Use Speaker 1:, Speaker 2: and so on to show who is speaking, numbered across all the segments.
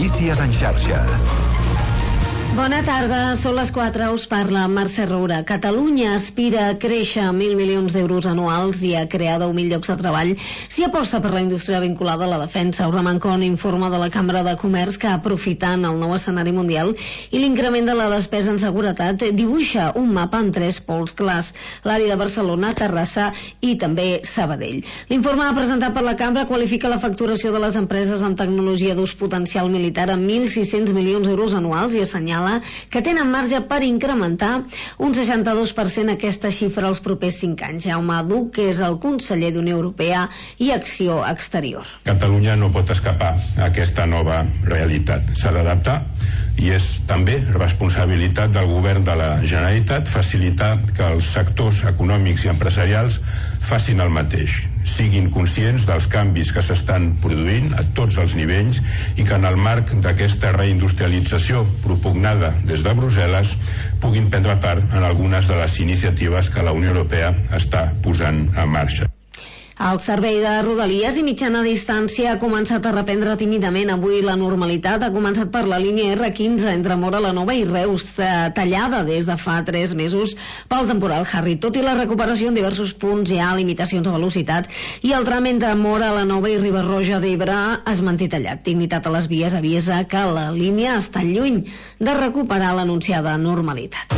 Speaker 1: Notícies en xarxa.
Speaker 2: Bona tarda, són les 4, us parla Mercè Roura. Catalunya aspira a créixer a 1.000 milions d'euros anuals i a crear 10.000 llocs de treball si aposta per la indústria vinculada a la defensa. Uramancón informa de la Cambra de Comerç que, aprofitant el nou escenari mundial i l'increment de la despesa en seguretat, dibuixa un mapa en 3 pols clars: l'àrea de Barcelona, Terrassa i també Sabadell. L'informe presentat per la Cambra qualifica la facturació de les empreses en tecnologia d'ús potencial militar a 1.600 milions d'euros anuals i assenyala que tenen marge per incrementar un 62% aquesta xifra els propers 5 anys. Jaume Duch, que és el conseller d'Unió Europea i Acció Exterior.
Speaker 3: Catalunya no pot escapar a aquesta nova realitat. S'ha d'adaptar i és també responsabilitat del govern de la Generalitat facilitar que els sectors econòmics i empresarials facin el mateix, siguin conscients dels canvis que s'estan produint a tots els nivells i que en el marc d'aquesta reindustrialització propugnada des de Brussel·les puguin prendre part en algunes de les iniciatives que la Unió Europea està posant en marxa.
Speaker 2: El servei de Rodalies i mitjana distància ha començat a reprendre tímidament. Avui la normalitat ha començat per la línia R15 entre Móra la Nova i Reus, tallada des de fa 3 mesos pel temporal Harry. Tot i la recuperació en diversos punts hi ha limitacions de velocitat i el tram entre Móra la Nova i Riba-roja d'Ebre es manté tallat. Dignitat a les vies avisa que la línia està lluny de recuperar l'anunciada normalitat.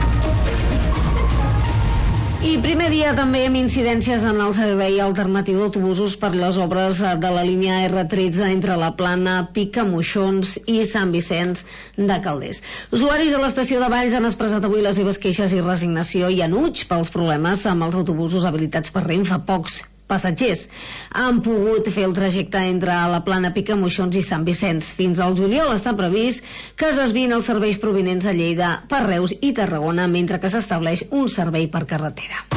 Speaker 2: I primer dia també amb incidències en el servei alternatiu d'autobusos per les obres de la línia R13 entre la Plana, Picamoixons i Sant Vicenç de Calders. Usuaris de l'estació de Valls han expressat avui les seves queixes i resignació i enuig pels problemes amb els autobusos habilitats per Renfe. Pocs passatgers han pogut fer el trajecte entre la Plana, Picamoixons i Sant Vicenç. Fins al juliol està previst que es desviïn els serveis provinents de Lleida per Reus i Tarragona, mentre que s'estableix un servei per carretera.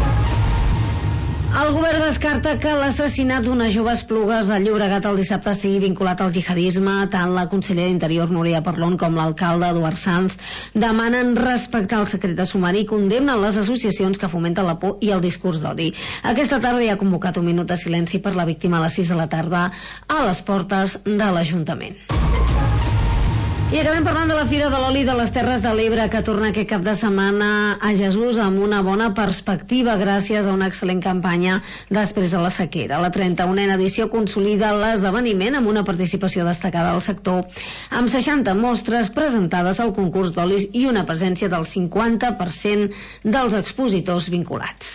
Speaker 2: El govern descarta que l'assassinat d'unes joves Esplugues de Llobregat el dissabte estigui vinculat al jihadisme. Tant la consellera d'Interior, Núria Parlon, com l'alcalde, Eduard Sanz, demanen respectar el secret de sumari i condemnen les associacions que fomenten la por i el discurs d'odi. Aquesta tarda hi ha convocat un minut de silenci per la víctima a les 6 de la tarda a les portes de l'Ajuntament. I acabem parlant de la Fira de l'Oli de les Terres de l'Ebre, que torna aquest cap de setmana a Jesús amb una bona perspectiva gràcies a una excel·lent campanya després de la sequera. La 31a edició consolida l'esdeveniment amb una participació destacada del sector, amb 60 mostres presentades al concurs d'olis i una presència del 50% dels expositors vinculats.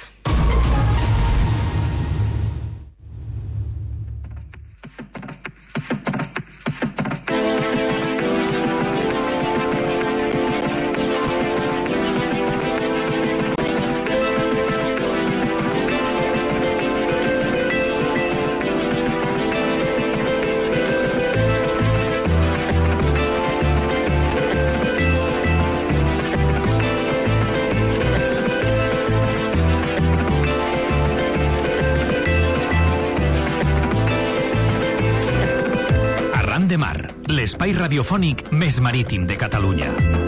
Speaker 1: L'espai radiofònic més marítim de Catalunya.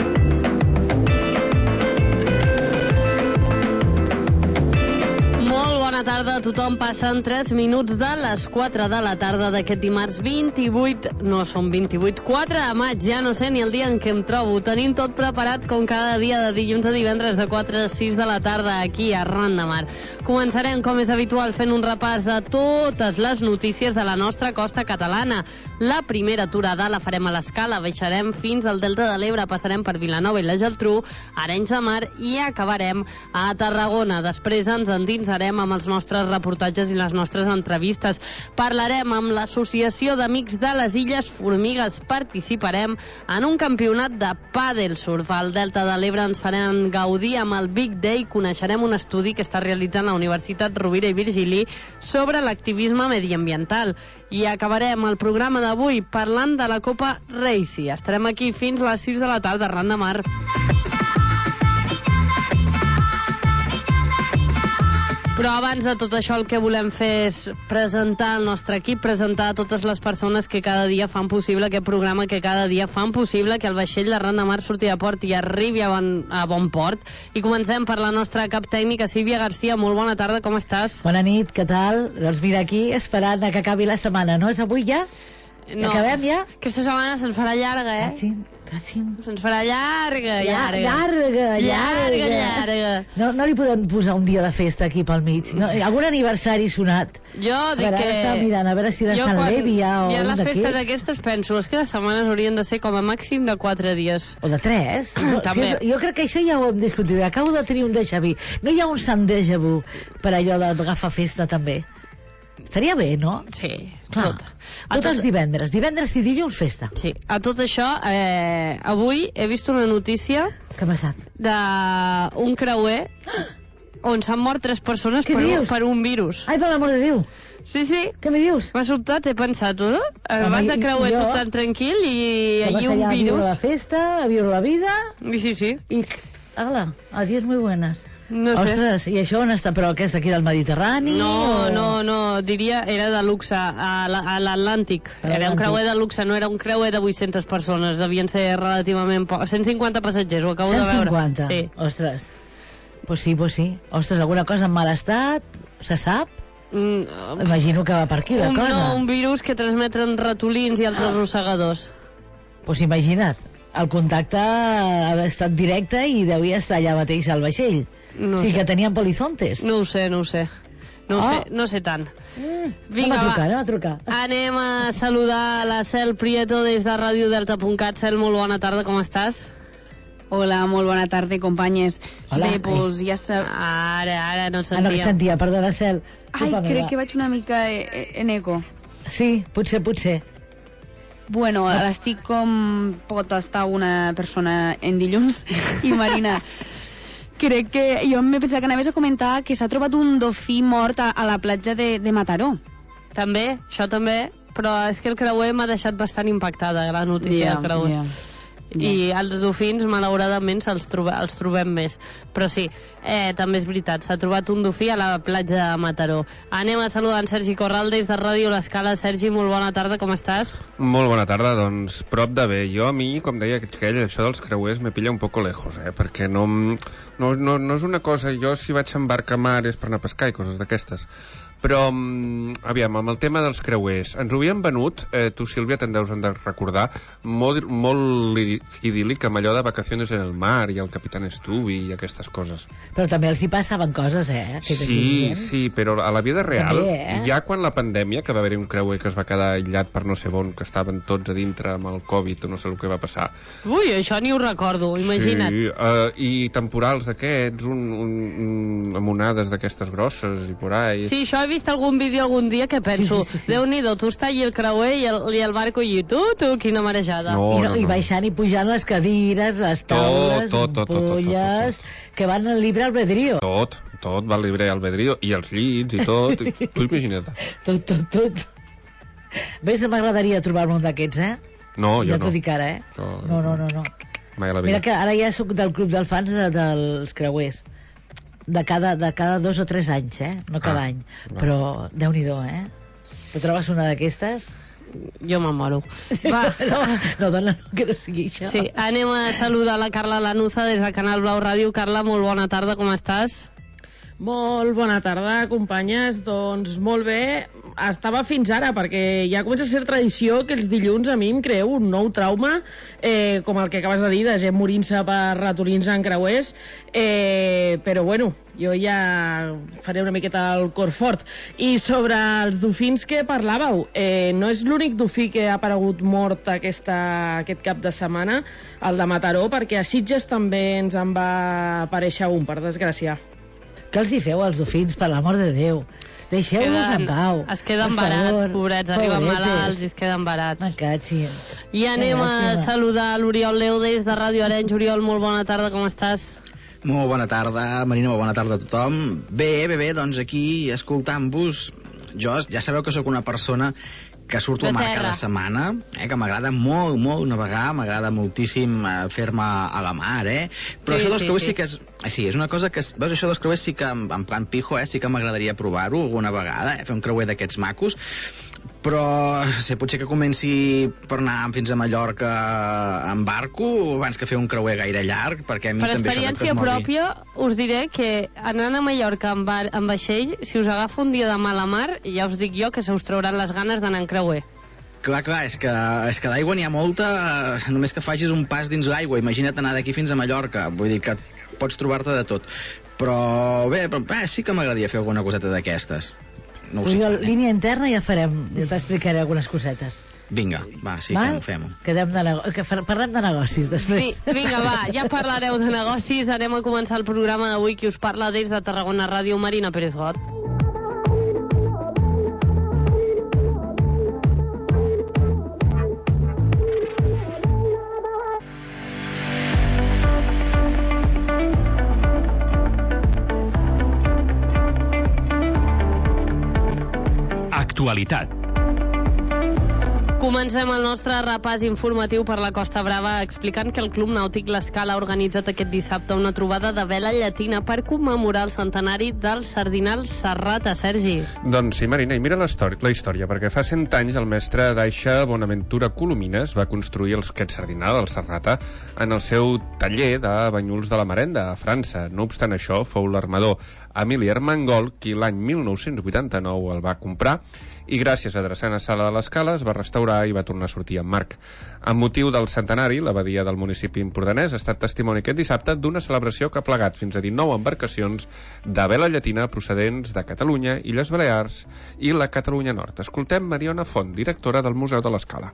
Speaker 4: Bona tarda a tothom. Passen 3 minuts de les 4 de la tarda d'aquest dimarts 28, no són 28, 4 de maig, ja no sé ni el dia en què em trobo. Tenim tot preparat com cada dia de dilluns a divendres de 4 a 6 de la tarda aquí a Ran de Mar. Començarem, com és habitual, fent un repàs de totes les notícies de la nostra costa catalana. La primera aturada la farem a l'Escala, baixarem fins al Delta de l'Ebre, passarem per Vilanova i la Geltrú, Arenys de Mar i acabarem a Tarragona. Després ens endinsarem amb els nostres reportatges i les nostres entrevistes. Parlarem amb l'Associació d'Amics de les Illes Formigues. Participarem en un campionat de pàdel surf. Al Delta de l'Ebre ens farem gaudir amb el Big Day. Coneixerem un estudi que està realitzant la Universitat Rovira i Virgili sobre l'activisme mediambiental. I acabarem el programa d'avui parlant de la Copa Racing. Estarem aquí fins a les 6 de la tarda, Ran de Mar. Però abans de tot això el que volem fer és presentar el nostre equip, presentar totes les persones que cada dia fan possible aquest programa, que cada dia fan possible que el vaixell de Ran de Mar surti de port i arribi a bon port. I comencem per la nostra cap tècnica, Sílvia Garcia. Molt bona tarda, com estàs?
Speaker 5: Bona nit, què tal? Doncs mira, aquí esperant que acabi la setmana, no? És avui ja?
Speaker 4: No.
Speaker 5: Acabem ja?
Speaker 4: Aquesta setmana se'ns farà llarga, Se'ns farà llarga.
Speaker 5: No li podem posar un dia de festa aquí pel mig. No, algun aniversari sonat.
Speaker 4: Jo dic que...
Speaker 5: Estava mirant, a veure si de Sant Lèvia o
Speaker 4: hi ha
Speaker 5: un
Speaker 4: les festes
Speaker 5: d'aquests.
Speaker 4: aquestes, penso, és que les setmanes haurien de ser com a màxim de 4 dies.
Speaker 5: O de 3.
Speaker 4: També.
Speaker 5: Jo crec que això ja ho hem discutit. Acabo de tenir un déjà vu. No hi ha un sant déjà vu per allò d'agafar festa també? Estaria bé, no?
Speaker 4: Sí,
Speaker 5: clar, tots els divendres i dilluns festa.
Speaker 4: Sí, a tot això, avui he vist una notícia...
Speaker 5: Què ha passat?
Speaker 4: D'un creuer on s'han mort 3 persones per un virus.
Speaker 5: Ai, per l'amor de Déu!
Speaker 4: Sí.
Speaker 5: Què me dius?
Speaker 4: M'ha sobtat, he pensat, no? Vas de creuer tot tan tranquil i allí un virus...
Speaker 5: A viure la festa, a viure la vida...
Speaker 4: Sí.
Speaker 5: I, ala, adiós muy buenas.
Speaker 4: No sé.
Speaker 5: Ostres, i això on està? Però què és aquí del Mediterrani?
Speaker 4: No, diria era de luxe, a l'Atlàntic. Era un creuer de luxe, no era un creuer de 800 persones, devien ser relativament 150 passatgers, ho acabo de veure.
Speaker 5: 150? Sí. Ostres. Pues sí. Ostres, alguna cosa en mal estat, se sap? Imagino que va per aquí la cosa.
Speaker 4: No, un virus que transmeten ratolins i altres rosegadors.
Speaker 5: Pues imagina't, el contacte ha estat directe i devia estar allà mateix al vaixell.
Speaker 4: No
Speaker 5: sí
Speaker 4: sé.
Speaker 5: Que tenien polizontes.
Speaker 4: No ho sé. No sé tant.
Speaker 5: Vinga, va trucar.
Speaker 4: Anem a saludar la Cel Prieto des de radiodelta.cat. Cel, molt bona tarda, com estàs?
Speaker 6: Hola, molt bona tarda, companyes.
Speaker 5: Hola.
Speaker 6: Bé, doncs ja sap...
Speaker 4: Ara no et sentia.
Speaker 5: No et sentia, perdona, Cel.
Speaker 6: Ai, crec que vaig una mica en eco.
Speaker 5: Sí, potser.
Speaker 6: Bueno, estic com pot estar una persona en dilluns. I Marina, crec que jo m'he pensat que anaves a comentar que s'ha trobat un dofí mort a la platja de Mataró.
Speaker 4: També, això també, però és que el creuer m'ha deixat bastant impactada, la notícia del creuer. I els dofins, malauradament, els trobem més. Però sí, també és veritat, s'ha trobat un dofí a la platja de Mataró. Anem a saludar en Sergi Corral des de Ràdio L'Escala. Sergi, molt bona tarda, com estàs?
Speaker 7: Molt bona tarda, doncs prop de bé. Jo, a mi, com deia aquell, això dels creuers me pilla un poco lejos, perquè no és una cosa... Jo, si vaig en barca a mar és per anar a pescar i coses d'aquestes. Però, aviam, amb el tema dels creuers, ens ho havien venut, tu, Sílvia, te'n deus de recordar, molt idíl·lic, amb allò de vacaciones en el mar i el Capitán Stubbs i aquestes coses.
Speaker 5: Però també els hi passaven coses,
Speaker 7: Sí, però a la vida real, també, ja quan la pandèmia, que va haver-hi un creuer que es va quedar aïllat per no sé on, que estaven tots a dintre amb el Covid o no sé el que va passar.
Speaker 4: Ui, això ni ho recordo, imagina't.
Speaker 7: Sí, i temporals d'aquests, amb onades d'aquestes grosses i por ahí.
Speaker 4: Sí, això he vist algun vídeo algun dia que penso, sí. Déu-n'hi-do, tu està allà el creuer i el barco i tu, quina marejada.
Speaker 5: I baixant i pujant les cadires, les taules, ampolles, que van al libre albedrío.
Speaker 7: Tot va al libre albedrío, i els llits i tot, tu imagina't.
Speaker 5: Tot. Ves, m'agradaria trobar-me un d'aquests,
Speaker 7: No, jo no.
Speaker 5: Ja t'ho dic ara, No.
Speaker 7: Mai a la vida.
Speaker 5: Mira que ara ja soc del club dels fans dels creuers. De cada 2 o 3 anys, no cada any. Però, Déu-n'hi-do, Tu trobes una d'aquestes?
Speaker 4: Jo m'enmoro. Va.
Speaker 5: No, dona, que no sigui això.
Speaker 4: Sí, anem a saludar la Carla Lanuza des de Canal Blau Ràdio. Carla, molt bona tarda, com estàs?
Speaker 8: Molt bona tarda, companyes. Doncs molt bé, estava fins ara, perquè ja comença a ser tradició que els dilluns a mi em creu un nou trauma, com el que acabes de dir, de gent morint-se per ratolins en creuers, però bueno, jo ja faré una miqueta el cor fort. I sobre els dofins que parlàveu, no és l'únic dofí que ha aparegut mort aquest cap de setmana, el de Mataró, perquè a Sitges també ens en va aparèixer un, per desgràcia.
Speaker 5: Què els hi feu als dofins, per l'amor de Déu? Deixeu-los en pau.
Speaker 4: Es queden barats, pobrets, arriben malalts i es queden barats.
Speaker 5: M'encatxi.
Speaker 4: I anem a saludar l'Oriol Leo des de Ràdio Arenys. Oriol, molt bona tarda, com estàs?
Speaker 9: Molt bona tarda, Marina, molt bona tarda a tothom. Bé, doncs aquí, escoltant-vos, jo ja sabeu que sóc una persona que surto al mar cada setmana, que m'agrada molt navegar, m'agrada moltíssim fer-me a la mar, però això dels creuers sí que és... Sí, és una cosa que... Veus, això dels creuers sí que, en plan pijo, sí que m'agradaria provar-ho alguna vegada, fer un creuer d'aquests macos, però potser que comenci per anar fins a Mallorca en barco abans que fer un creuer gaire llarg, perquè a mi
Speaker 4: per
Speaker 9: també
Speaker 4: experiència pròpia us diré que anant a Mallorca en vaixell, si us agafa un dia de mala mar, ja us dic jo que se us trauran les ganes d'anar en creuer.
Speaker 9: Clar, és que d'aigua n'hi ha molta, només que facis un pas dins l'aigua. Imagina't anar d'aquí fins a Mallorca, vull dir que pots trobar-te de tot. Però bé, sí que m'agradaria fer alguna coseta d'aquestes. No ho sé.
Speaker 5: Línia interna ja farem, ja t'explicaré algunes cosetes.
Speaker 9: Vinga, va, sí, fem-ho.
Speaker 5: Parlem de negocis després.
Speaker 4: Vinga, va, ja parlareu de negocis. Anem a començar el programa d'avui. Qui us parla des de Tarragona Ràdio, Marina Pérez Got.
Speaker 1: Actualitat.
Speaker 4: Comencem el nostre repàs informatiu per la Costa Brava explicant que el Club Nàutic L'Escala ha organitzat aquest dissabte una trobada de vela llatina per commemorar el centenari del Sardinal Serrata. Sergi.
Speaker 7: Doncs sí, Marina, i mira la història, perquè fa 100 anys el mestre d'Aixa Bonaventura Colomines va construir aquest Sardinal, el Serrata, en el seu taller de Banyuls de la Marenda, a França. No obstant això, fou l'armador Emili Armengol qui l'any 1989 el va comprar i gràcies a Drassana Sala de l'Escala es va restaurar i va tornar a sortir en marc. Amb motiu del centenari, l'abadia del municipi empordanès ha estat testimoni aquest dissabte d'una celebració que ha plegat fins a 19 embarcacions de vela llatina procedents de Catalunya, Illes Balears i la Catalunya Nord. Escoltem Mariona Font, directora del Museu de l'Escala.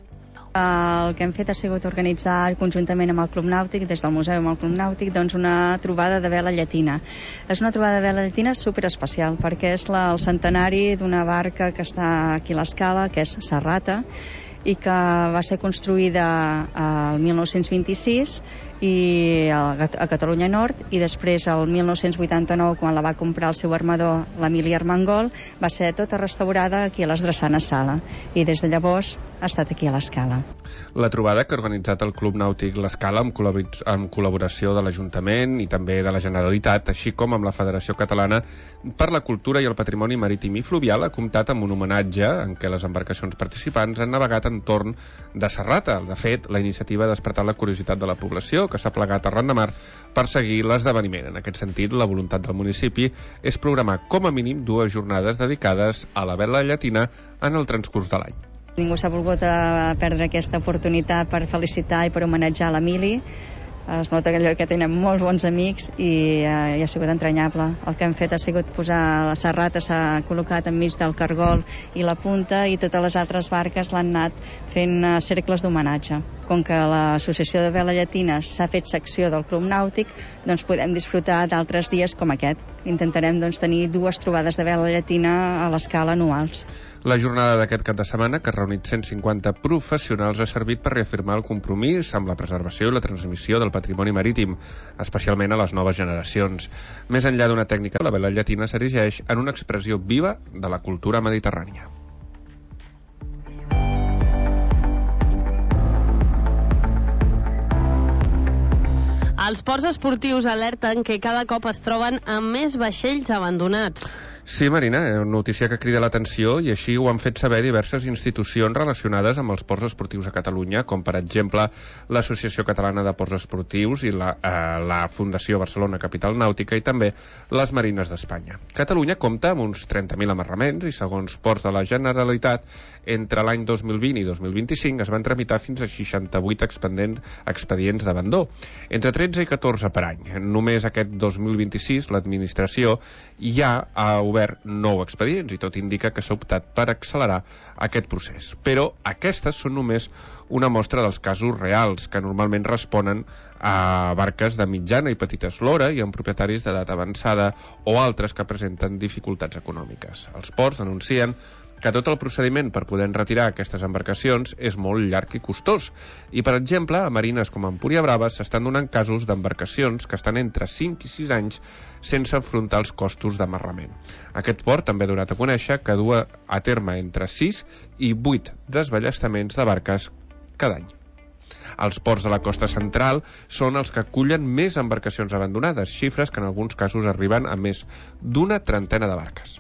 Speaker 10: El que hem fet ha sigut organitzar conjuntament amb el Club Nàutic, des del museu amb el Club Nàutic, doncs una trobada de vela llatina. És una trobada de vela llatina superespecial perquè és el centenari d'una barca que està aquí a l'Escala, que és Serrata, i que va ser construïda el 1926 i a Catalunya Nord, i després el 1989, quan la va comprar el seu armador l'Emili Armengol, va ser tota restaurada aquí a les Drassanes Sala, i des de llavors ha estat aquí a l'Escala.
Speaker 7: La trobada que ha organitzat el Club Nàutic L'Escala amb col·laboració de l'Ajuntament i també de la Generalitat, així com amb la Federació Catalana per la Cultura i el Patrimoni Marítim i Fluvial, ha comptat amb un homenatge en què les embarcacions participants han navegat entorn de Serrata. De fet, la iniciativa ha despertat la curiositat de la població, que s'ha plegat arran de mar per seguir l'esdeveniment. En aquest sentit, la voluntat del municipi és programar com a mínim 2 jornades dedicades a la vela llatina en el transcurs de l'any.
Speaker 10: Ningú s'ha volgut perdre aquesta oportunitat per felicitar i per homenatjar l'Emili. Es nota que tenen molts bons amics i ha sigut entranyable. El que hem fet ha sigut posar la Serrata, s'ha col·locat enmig del cargol i la punta, i totes les altres barques l'han anat fent cercles d'homenatge. Com que l'Associació de Vela Llatina s'ha fet secció del Club Nàutic, doncs podem disfrutar d'altres dies com aquest. Intentarem tenir 2 trobades de vela llatina a l'Escala anuals.
Speaker 7: La jornada d'aquest cap de setmana, que ha reunit 150 professionals, ha servit per reafirmar el compromís amb la preservació i la transmissió del patrimoni marítim, especialment a les noves generacions. Més enllà d'una tècnica, la vela llatina s'erigeix en una expressió viva de la cultura mediterrània.
Speaker 4: Els ports esportius alerten que cada cop es troben amb més vaixells abandonats.
Speaker 7: Sí, Marina, notícia que crida l'atenció, i així ho han fet saber diverses institucions relacionades amb els ports esportius a Catalunya, com per exemple l'Associació Catalana de Ports Esportius i la Fundació Barcelona Capital Nàutica i també les Marines d'Espanya. Catalunya compta amb uns 30.000 amarraments i, segons Ports de la Generalitat, entre l'any 2020 i 2025 es van tramitar fins a 68 expedients d'abandó, entre 13 i 14 per any. Només aquest 2026 l'administració ja ha obert 9 expedients i tot indica que s'ha optat per accelerar aquest procés. Però aquestes són només una mostra dels casos reals, que normalment responen a barques de mitjana i petita eslora i amb propietaris d'edat avançada o altres que presenten dificultats econòmiques. Els ports denuncien que tot el procediment per poder retirar aquestes embarcacions és molt llarg i costós. I, per exemple, a marines com Empúria Brava s'estan donant casos d'embarcacions que estan entre 5 i 6 anys sense afrontar els costos d'amarrament. Aquest port també ha donat a conèixer que du a terme entre 6 i 8 desballestaments de barques cada any. Els ports de la costa central són els que acullen més embarcacions abandonades, xifres que en alguns casos arriben a més d'una trentena de barques.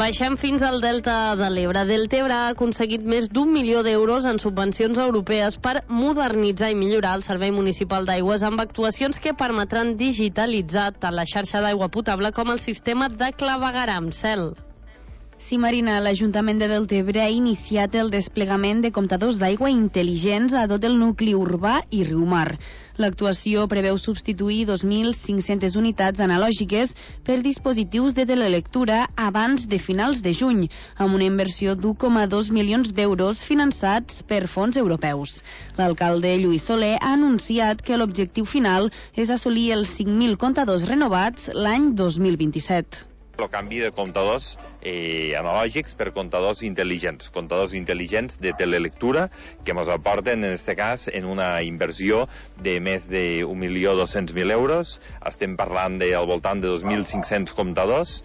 Speaker 4: Baixem fins al Delta de l'Ebre. Deltebre ha aconseguit més d'1 milió d'euros en subvencions europees per modernitzar i millorar el servei municipal d'aigües amb actuacions que permetran digitalitzar tant la xarxa d'aigua potable com el sistema de clavegueram. Cel.
Speaker 6: Sí, Marina, l'Ajuntament de Deltebre ha iniciat el desplegament de comptadors d'aigua intel·ligents a tot el nucli urbà i Riumar. L'actuació preveu substituir 2.500 unitats analògiques per dispositius de telelectura abans de finals de juny, amb una inversió d'1,2 milions d'euros finançats per fons europeus. L'alcalde Lluís Soler ha anunciat que l'objectiu final és assolir els 5.000 comptadors renovats l'any 2027.
Speaker 11: El canvi de comptadors analògics per comptadors intel·ligents de telelectura que ens aporten, en aquest cas, en una inversió de més de 1.200.000 euros. Estem parlant al voltant de 2.500 comptadors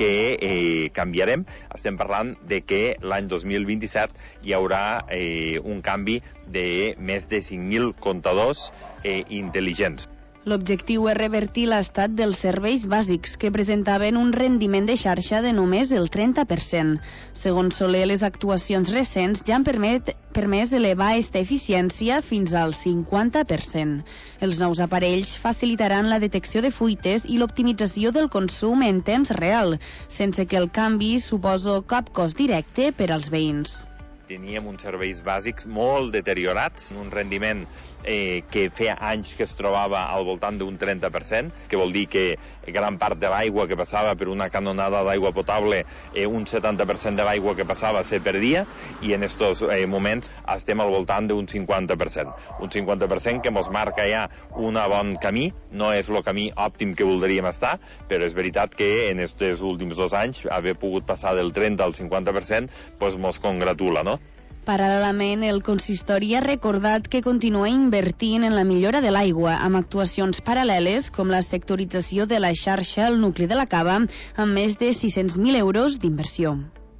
Speaker 11: que canviarem. Estem parlant de que l'any 2027 hi haurà un canvi de més de 5.000 comptadors intel·ligents.
Speaker 6: L'objectiu és revertir l'estat dels serveis bàsics, que presentaven un rendiment de xarxa de només el 30%. Segons Soler, les actuacions recents ja han permès elevar aquesta eficiència fins al 50%. Els nous aparells facilitaran la detecció de fuites i l'optimització del consum en temps real, sense que el canvi suposi cap cost directe per als veïns.
Speaker 11: Teníem uns serveis bàsics molt deteriorats, un rendiment que feia anys que es trobava al voltant d'un 30%, que vol dir que gran part de l'aigua que passava per una canonada d'aigua potable, un 70% de l'aigua que passava se perdia, i en aquests moments estem al voltant d'un 50%. Un 50% que ens marca ja un bon camí, no és el camí òptim que voldríem estar, però és veritat que en aquests últims 2 anys haver pogut passar del 30 al 50% ens congratula, no?
Speaker 6: Paral·lelament, el consistori ha recordat que continua invertint en la millora de l'aigua, amb actuacions paral·leles com la sectorització de la xarxa al nucli de la Cava, amb més de 600.000 euros d'inversió.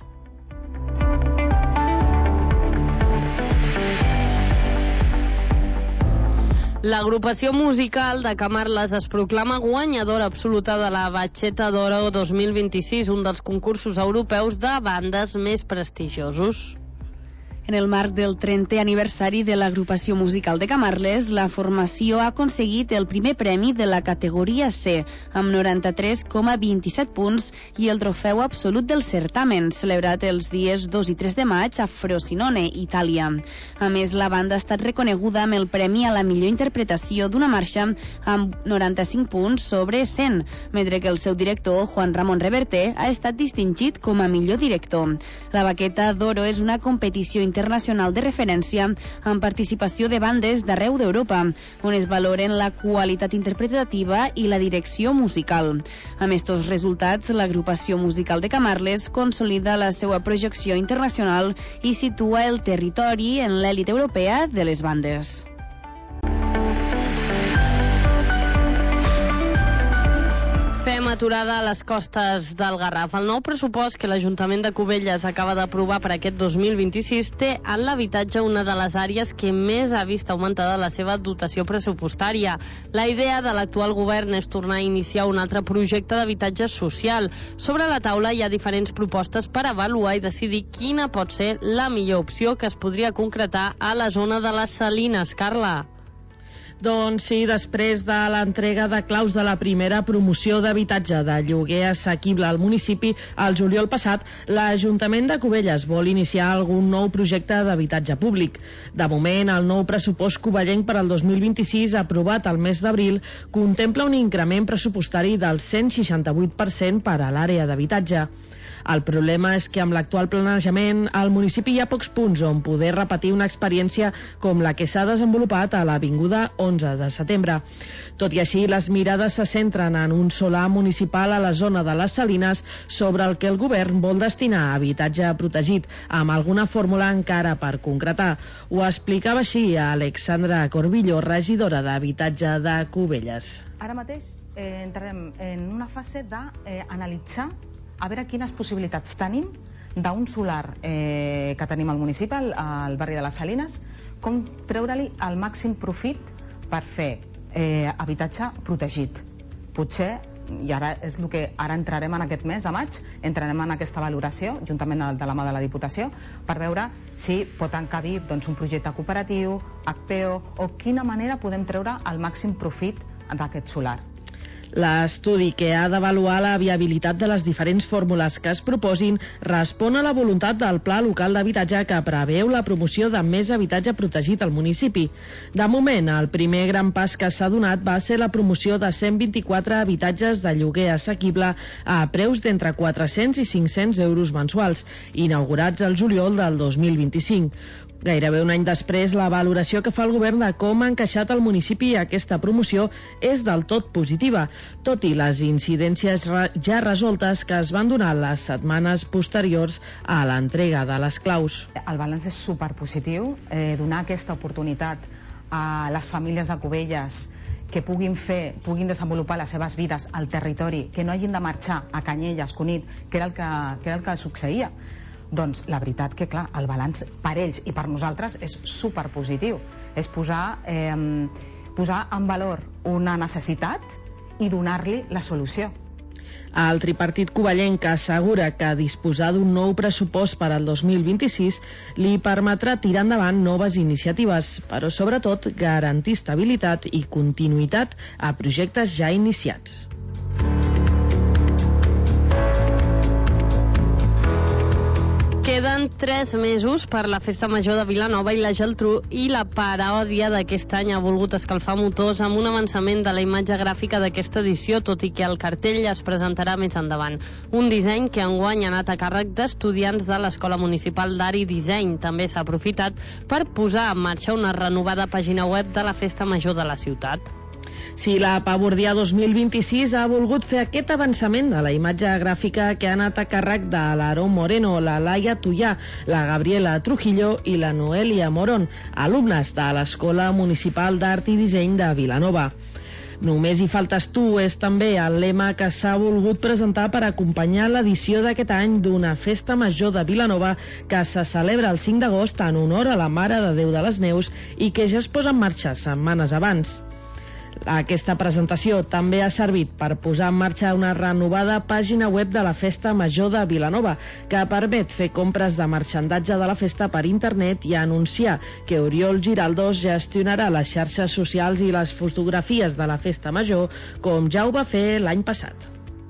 Speaker 4: L'agrupació musical de Camarles es proclama guanyadora absoluta de la Batxeta d'Oro 2026, un dels concursos europeus de bandes més prestigiosos.
Speaker 6: En el marc del 30è aniversari de l'agrupació musical de Camarles, la formació ha aconseguit el primer premi de la categoria C, amb 93,27 punts, i el trofeu absolut del certamen, celebrat els dies 2 i 3 de maig a Frosinone, Itàlia. A més, la banda ha estat reconeguda amb el premi a la millor interpretació d'una marxa amb 95 punts sobre 100, mentre que el seu director, Juan Ramon Reverter, ha estat distingit com a millor director. La Baqueta d'Oro és una competició internacional de referència amb participació de bandes d'arreu d'Europa, on es valoren la qualitat interpretativa i la direcció musical. Amb estos resultats, l'agrupació musical de Camarles consolida la seva projecció internacional i situa el territori en l'elit europea de les bandes.
Speaker 4: Fem aturada a les costes del Garraf. El nou pressupost que l'Ajuntament de Cubelles acaba d'aprovar per aquest 2026 té en l'habitatge una de les àrees que més ha vist augmentada la seva dotació pressupostària. La idea de l'actual govern és tornar a iniciar un altre projecte d'habitatge social. Sobre la taula hi ha diferents propostes per avaluar i decidir quina pot ser la millor opció que es podria concretar a la zona de les Salines. Carla.
Speaker 8: Doncs sí, després de l'entrega de claus de la primera promoció d'habitatge de lloguer assequible al municipi el juliol passat, l'Ajuntament de Cubelles vol iniciar algun nou projecte d'habitatge públic. De moment, el nou pressupost covellenc per al 2026, aprovat al mes d'abril, contempla un increment pressupostari del 168% per a l'àrea d'habitatge. El problema és que amb l'actual planejament al municipi hi ha pocs punts on poder repetir una experiència com la que s'ha desenvolupat a l'Avinguda 11 de setembre. Tot i així, les mirades se centren en un solar municipal a la zona de les Salines sobre el que el govern vol destinar a habitatge protegit, amb alguna fórmula encara per concretar. Ho explicava així Alexandra Corbillo, regidora d'Habitatge de Cubelles.
Speaker 12: Ara mateix entrarem en una fase d'analitzar a veure quines possibilitats tenim d'un solar que tenim al municipi, al barri de les Salines, com treure-li el màxim profit per fer habitatge protegit. Potser i ara és el que ara entrarem en aquest mes de maig, entrarem en aquesta valoració, juntament de la mà de la Diputació, per veure si pot encabir un projecte cooperatiu, HPO, o quina manera podem treure el màxim profit d'aquest solar.
Speaker 8: L'estudi, que ha d'avaluar la viabilitat de les diferents fórmules que es proposin, respon a la voluntat del Pla Local d'Habitatge, que preveu la promoció de més habitatge protegit al municipi. De moment, el primer gran pas que s'ha donat va ser la promoció de 124 habitatges de lloguer assequible a preus d'entre 400 i 500 euros mensuals, inaugurats al juliol del 2025. Gairebé un any després, la valoració que fa el govern de com ha encaixat el municipi aquesta promoció és del tot positiva, tot i les incidències ja resoltes que es van donar les setmanes posteriors a l'entrega de les claus.
Speaker 12: El balanç és superpositiu, donar aquesta oportunitat a les famílies de Cubelles que puguin desenvolupar les seves vides al territori, que no hagin de marxar a Canyelles, Cunit, que era el que succeïa. Doncs la veritat que, clar, el balanç per ells i per nosaltres és superpositiu. És posar en valor una necessitat i donar-li la solució.
Speaker 8: El tripartit covellenc assegura que disposar d'un nou pressupost per al 2026 li permetrà tirar endavant noves iniciatives, però sobretot garantir estabilitat i continuïtat a projectes ja iniciats.
Speaker 4: Queden 3 mesos per la Festa Major de Vilanova i la Geltrú, i la paròdia d'aquest any ha volgut escalfar motors amb un avançament de la imatge gràfica d'aquesta edició, tot i que el cartell es presentarà més endavant. Un disseny que enguany ha anat a càrrec d'estudiants de l'Escola Municipal d'Art i Disseny. També s'ha aprofitat per posar en marxa una renovada pàgina web de la Festa Major de la ciutat.
Speaker 8: Si la Pavordia 2026 ha volgut fer aquest avançament de la imatge gràfica que ha anat a càrrec de l'Aaron Moreno, la Laia Tuyà, la Gabriela Trujillo i la Noelia Moron, alumnes de l'Escola Municipal d'Art i Disseny de Vilanova. Només hi faltes tu és també el lema que s'ha volgut presentar per acompanyar l'edició d'aquest any d'una Festa Major de Vilanova que se celebra el 5 d'agost en honor a la Mare de Déu de les Neus i que ja es posa en marxa setmanes abans. Aquesta presentació també ha servit per posar en marxa una renovada pàgina web de la Festa Major de Vilanova, que permet fer compres de marxandatge de la festa per internet i anunciar que Oriol Giraldós gestionarà les xarxes socials i les fotografies de la Festa Major, com ja ho va fer l'any passat.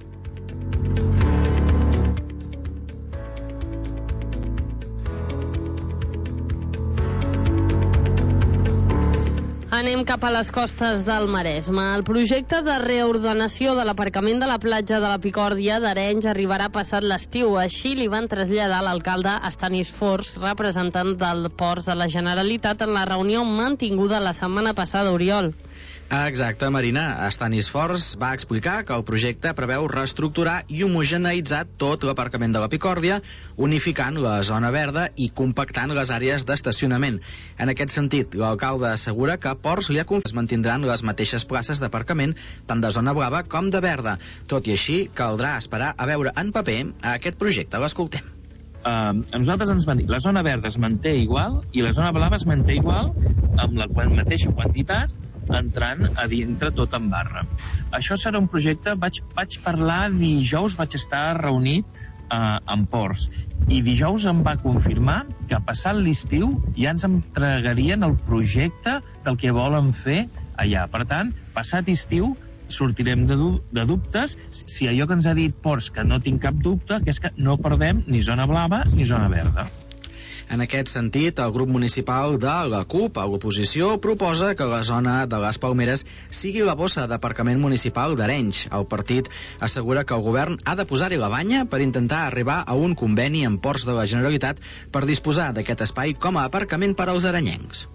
Speaker 4: Anem cap a les costes del Maresme. El projecte de reordenació de l'aparcament de la platja de la Picòrdia d'Arenys arribarà passat l'estiu. Així li van traslladar a l'alcalde Estanis Fors, representant del Ports de la Generalitat, en la reunió mantinguda la setmana passada, Oriol.
Speaker 9: Exacte, Marina. Estanis Fors va explicar que el projecte preveu reestructurar i homogeneïtzar tot l'aparcament de la Picòrdia, unificant la zona verda i compactant les àrees d'estacionament. En aquest sentit, l'alcalde assegura que Ports li ha confirmat que es mantindran les mateixes places d'aparcament tant de zona blava com de verda. Tot i així, caldrà esperar a veure en paper aquest projecte. L'escoltem.
Speaker 13: A nosaltres ens van dir la zona verda es manté igual i la zona blava es manté igual amb la mateixa quantitat, entrant a dintre tot en barra. Això serà un projecte, vaig parlar dijous, vaig estar reunit amb Ports, i dijous em va confirmar que passat l'estiu ja ens entregarien el projecte del que volen fer allà. Per tant, passat estiu sortirem de dubtes, si allò que ens ha dit Ports, que no tinc cap dubte, que és que no perdem ni zona blava ni zona verda.
Speaker 9: En aquest sentit, el grup municipal de la CUP, a l'oposició, proposa que la zona de les Palmeres sigui la bossa d'aparcament municipal d'Arenys. El partit assegura que el govern ha de posar-hi la banya per intentar arribar a un conveni amb Ports de la Generalitat per disposar d'aquest espai com a aparcament per als arenyencs.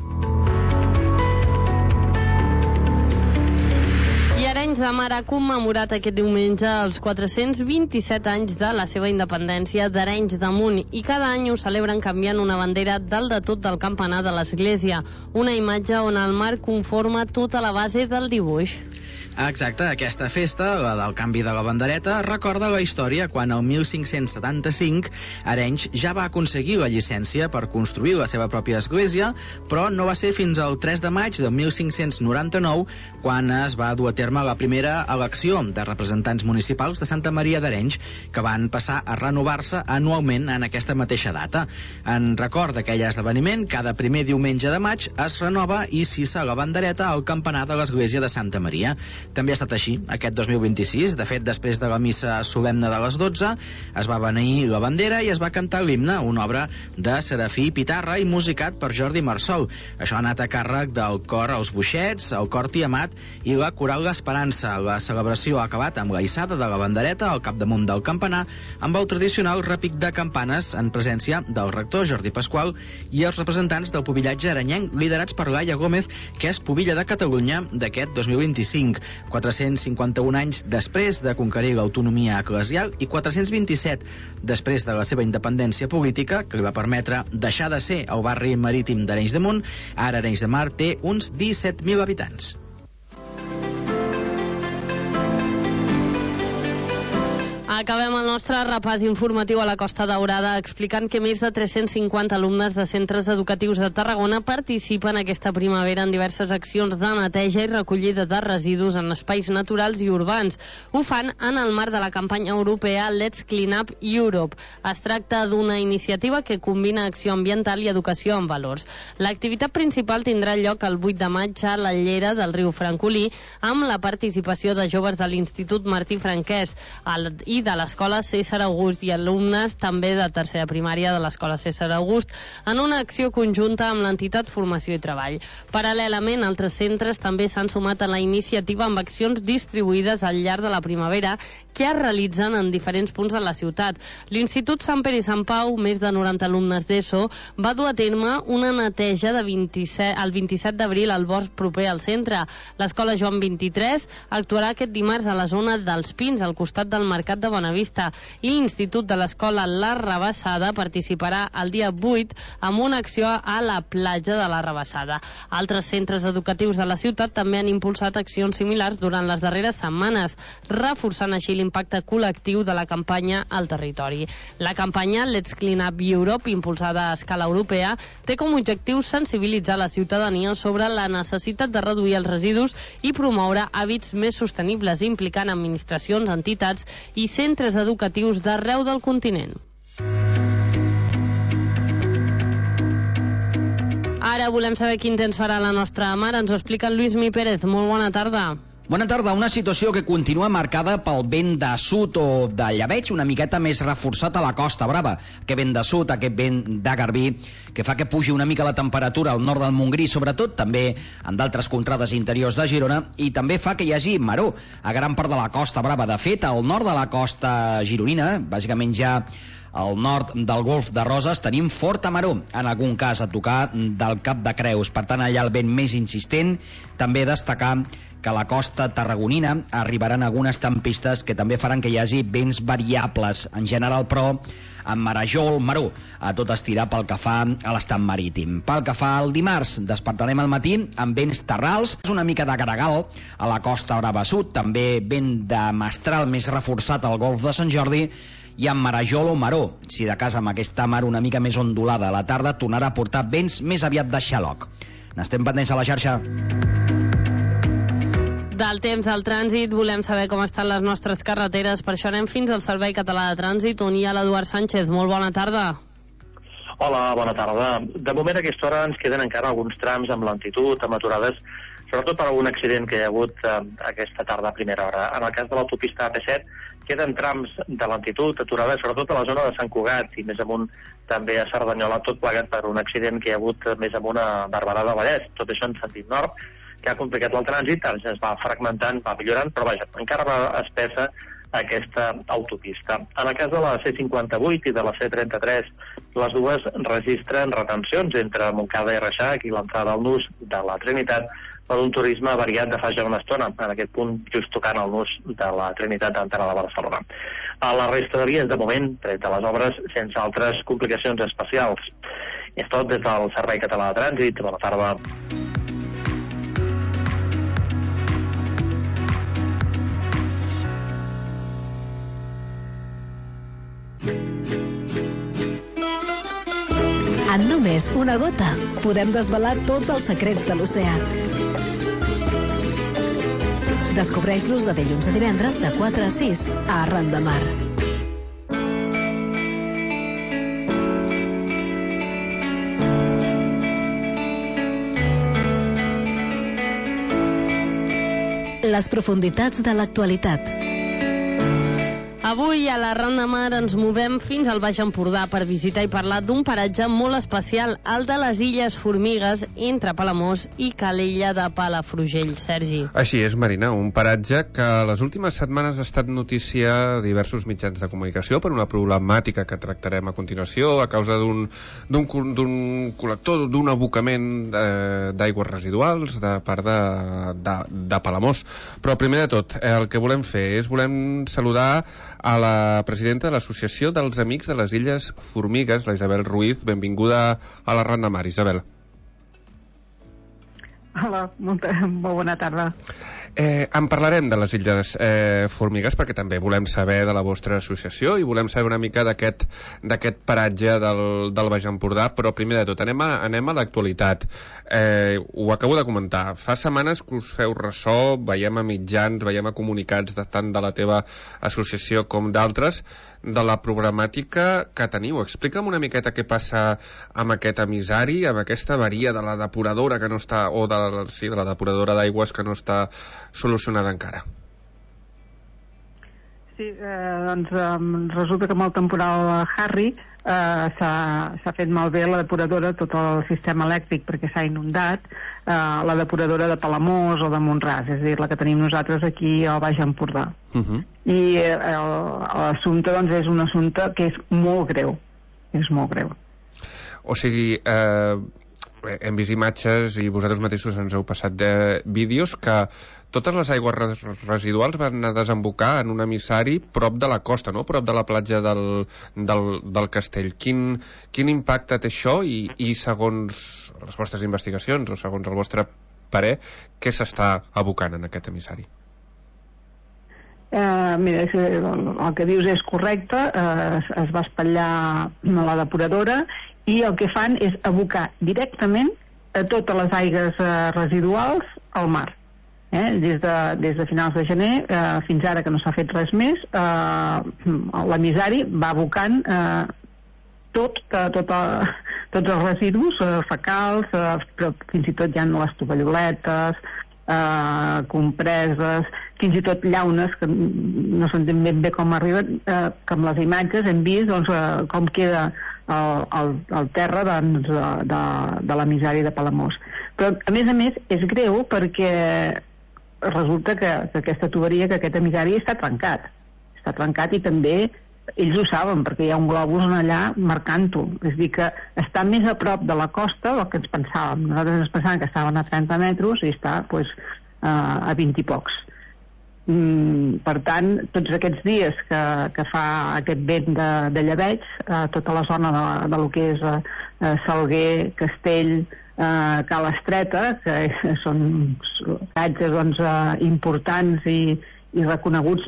Speaker 4: Arenys de Mar ha commemorat aquest diumenge els 427 anys de la seva independència d'Arenys de Munt, i cada any ho celebren canviant una bandera dalt de tot del campanar de l'església, una imatge on el mar conforma tota la base del dibuix.
Speaker 9: Exacte, aquesta festa, la del canvi de la bandereta, recorda la història quan el 1575 Arenys ja va aconseguir la llicència per construir la seva pròpia església, però no va ser fins al 3 de maig de 1599 quan es va dur a terme la primera elecció de representants municipals de Santa Maria d'Arenys, que van passar a renovar-se anualment en aquesta mateixa data. En record d'aquell esdeveniment, cada primer diumenge de maig es renova i s'hissa la bandereta al campanar de l'església de Santa Maria. També ha estat així aquest 2026. De fet, després de la missa solemne de les 12, es va beneir la bandera i es va cantar l'himne, una obra de Serafí Pitarra i musicat per Jordi Marsol. Això ha anat a càrrec del cor Els Boixets, el cor Tiamat i la coral L'Esperança. La celebració ha acabat amb la hissada de la bandereta al capdamunt del campanar, amb el tradicional repic de campanes en presència del rector Jordi Pasqual i els representants del pubillatge arenyenc liderats per Laia Gómez, que és pubilla de Catalunya d'aquest 2025. 451 anys després de conquerir l'autonomia eclesial i 427 després de la seva independència política, que li va permetre deixar de ser el barri marítim d'Arenys de Munt, ara Arenys de Mar té uns 17.000 habitants.
Speaker 4: Acabem el nostre repàs informatiu a la Costa Daurada explicant que més de 350 alumnes de centres educatius de Tarragona participen aquesta primavera en diverses accions de neteja i recollida de residus en espais naturals i urbans. Ho fan en el marc de la campanya europea Let's Clean Up Europe. Es tracta d'una iniciativa que combina acció ambiental i educació amb valors. L'activitat principal tindrà lloc el 8 de maig a la llera del riu Francolí amb la participació de joves de l'Institut Martí Franquès i de l'Escola César August i alumnes també de tercera primària de l'Escola César August en una acció conjunta amb l'entitat Formació i Treball. Paral·lelament, altres centres també s'han sumat a la iniciativa amb accions distribuïdes al llarg de la primavera que es realitzen en diferents punts de la ciutat. L'Institut Sant Pere i Sant Pau, més de 90 alumnes d'ESO, va dur a terme una neteja el 27 d'abril al bosc proper al centre. L'Escola Joan 23 actuarà aquest dimarts a la zona dels Pins, al costat del Mercat de Bonavista, i l'Institut de l'Escola La Rabassada participarà el dia 8 amb una acció a la platja de la Rabassada. Altres centres educatius de la ciutat també han impulsat accions similars durant les darreres setmanes, reforçant així l'impacte col·lectiu de la campanya al territori. La campanya Let's Clean Up Europe, impulsada a escala europea, té com a objectiu sensibilitzar la ciutadania sobre la necessitat de reduir els residus i promoure hàbits més sostenibles, implicant administracions, entitats i centres educatius d'arreu del continent. Ara volem saber quin temps farà la nostra mare. Ens ho explica el Lluís Mi Pérez. Molt bona tarda.
Speaker 14: Bona tarda. Una situació que continua marcada pel vent de sud o de llebeig una miqueta més reforçat a la Costa Brava. Aquest vent de sud, aquest vent de Garbí, que fa que pugi una mica la temperatura al nord del Montgrí, sobretot també en d'altres contrades interiors de Girona, i també fa que hi hagi maror a gran part de la Costa Brava. De fet, al nord de la costa gironina, bàsicament ja al nord del Golf de Roses, tenim forta maror, en algun cas a tocar del Cap de Creus. Per tant, allà el vent més insistent. També destacar que a la costa tarragonina arribaran algunes tempistes que també faran que hi hagi vents variables. En general, però, amb marejol, maror, a tot estirar pel que fa a l'estat marítim. Pel que fa al dimarts, despertarem al matí amb vents terrals, una mica de gregal a la Costa Brava Sud, també vent de mestral més reforçat al Golf de Sant Jordi, i amb marejol o maror. Si de cas amb aquesta mar una mica més ondulada a la tarda tornarà a portar vents més aviat de xaloc. N'estem pendents a la xarxa.
Speaker 4: Del temps al trànsit, volem saber com estan les nostres carreteres, per això anem fins al Servei Català de Trànsit, on hi ha l'Eduard Sánchez. Molt bona tarda.
Speaker 15: Hola, bona tarda. De moment a aquesta hora ens queden encara alguns trams amb lentitud, amb aturades, sobretot per algun accident que hi ha hagut aquesta tarda a primera hora. En el cas de l'autopista AP7 queden trams de lentitud, aturades, sobretot a la zona de Sant Cugat i més amunt també a Cerdanyola, tot plegat per un accident que hi ha hagut més amunt a Barberà del Vallès. Tot això en sentit nord, que ha complicat el trànsit, ara es va fragmentant, va millorant, però vaja, encara va espessa aquesta autopista. En el cas de la C58 i de la C33, les dues registren retencions entre Montcada i Reixac i l'entrada al nus de la Trinitat per un turisme variat de fa ja una estona, en aquest punt just tocant el nus de la Trinitat d'entrada de Barcelona. A la resta de vies, de moment, tret de les obres, sense altres complicacions especials. És tot des del Servei Català de Trànsit. Bona tarda.
Speaker 16: només una gota, podem desvelar tots els secrets de l'oceà. Descobreix-los de dilluns a divendres de 4 a 6 a Arran de Mar. Les profunditats de l'actualitat.
Speaker 4: Avui a l'Arran de Mar ens movem fins al Baix Empordà per visitar i parlar d'un paratge molt especial, el de les Illes Formigues, entre Palamós i Calella de Palafrugell. Sergi.
Speaker 7: Així és, Marina, un paratge que les últimes setmanes ha estat notícia a diversos mitjans de comunicació per una problemàtica que tractarem a continuació a causa d'un col·lector, d'un abocament d'aigües residuals de part de Palamós. Però primer de tot, el que volem fer és saludar a la presidenta de l'Associació dels Amics de les Illes Formigues, la Isabel Ruiz. Benvinguda a l'Arran de Mar, Isabel.
Speaker 17: Hola, molt bona tarda.
Speaker 7: En parlarem de les Illes Formigues perquè també volem saber de la vostra associació i volem saber una mica d'aquest paratge del Baix Empordà, però primer de tot anem a l'actualitat. Ho acabo de comentar, fa setmanes que us feu ressò, veiem a mitjans, veiem a comunicats tant de la teva associació com d'altres, de la problemàtica que teniu. Explica'm una miqueta què passa amb aquest emissari, amb aquesta avaria de la depuradora que no està, o de la depuradora d'aigües que no està solucionada encara.
Speaker 17: Sí, doncs resulta que amb el temporal Harry s'ha fet malbé la depuradora, tot el sistema elèctric, perquè s'ha inundat, la depuradora de Palamós o de Mont-ras, és a dir, la que tenim nosaltres aquí al Baix Empordà. I l'assumpte doncs, és un assumpte que és molt greu. És molt greu.
Speaker 7: O sigui, hem vist imatges i vosaltres mateixos ens heu passat vídeos que totes les aigües residuals van a desembocar en un emissari prop de la costa, no? Prop de la platja del Castell. Quin impacte té això i segons les vostres investigacions o segons el vostre parer, què s'està abocant en aquest emissari?
Speaker 17: Mira, el que dius és correcte, es va espatllar la depuradora i el que fan és abocar directament a totes les aigües residuals al mar. Des de finals de gener fins ara que no s'ha fet res més, l'emissari va abocant tots els residus fecals, però fins i tot hi ha les tovalloletes, compreses, fins i tot llaunes que no s'entén ben bé com arriben, que amb les imatges hem vist com queda el terra de l'emissari de Palamós. Però a més és greu perquè resulta que aquesta tuberia, que aquest emissari està trencat i també ells ho saben perquè hi ha un globus allà marcant-ho, és dir que està més a prop de la costa del que ens pensàvem. Nosaltres ens pensàvem que estaven a 30 metres i està a 20 i pocs. Per tant, tots aquests dies que fa aquest vent de llebeig, tota la zona de lo que és Salguer, Castell, Cala Estreta, que són paratges importants i reconeguts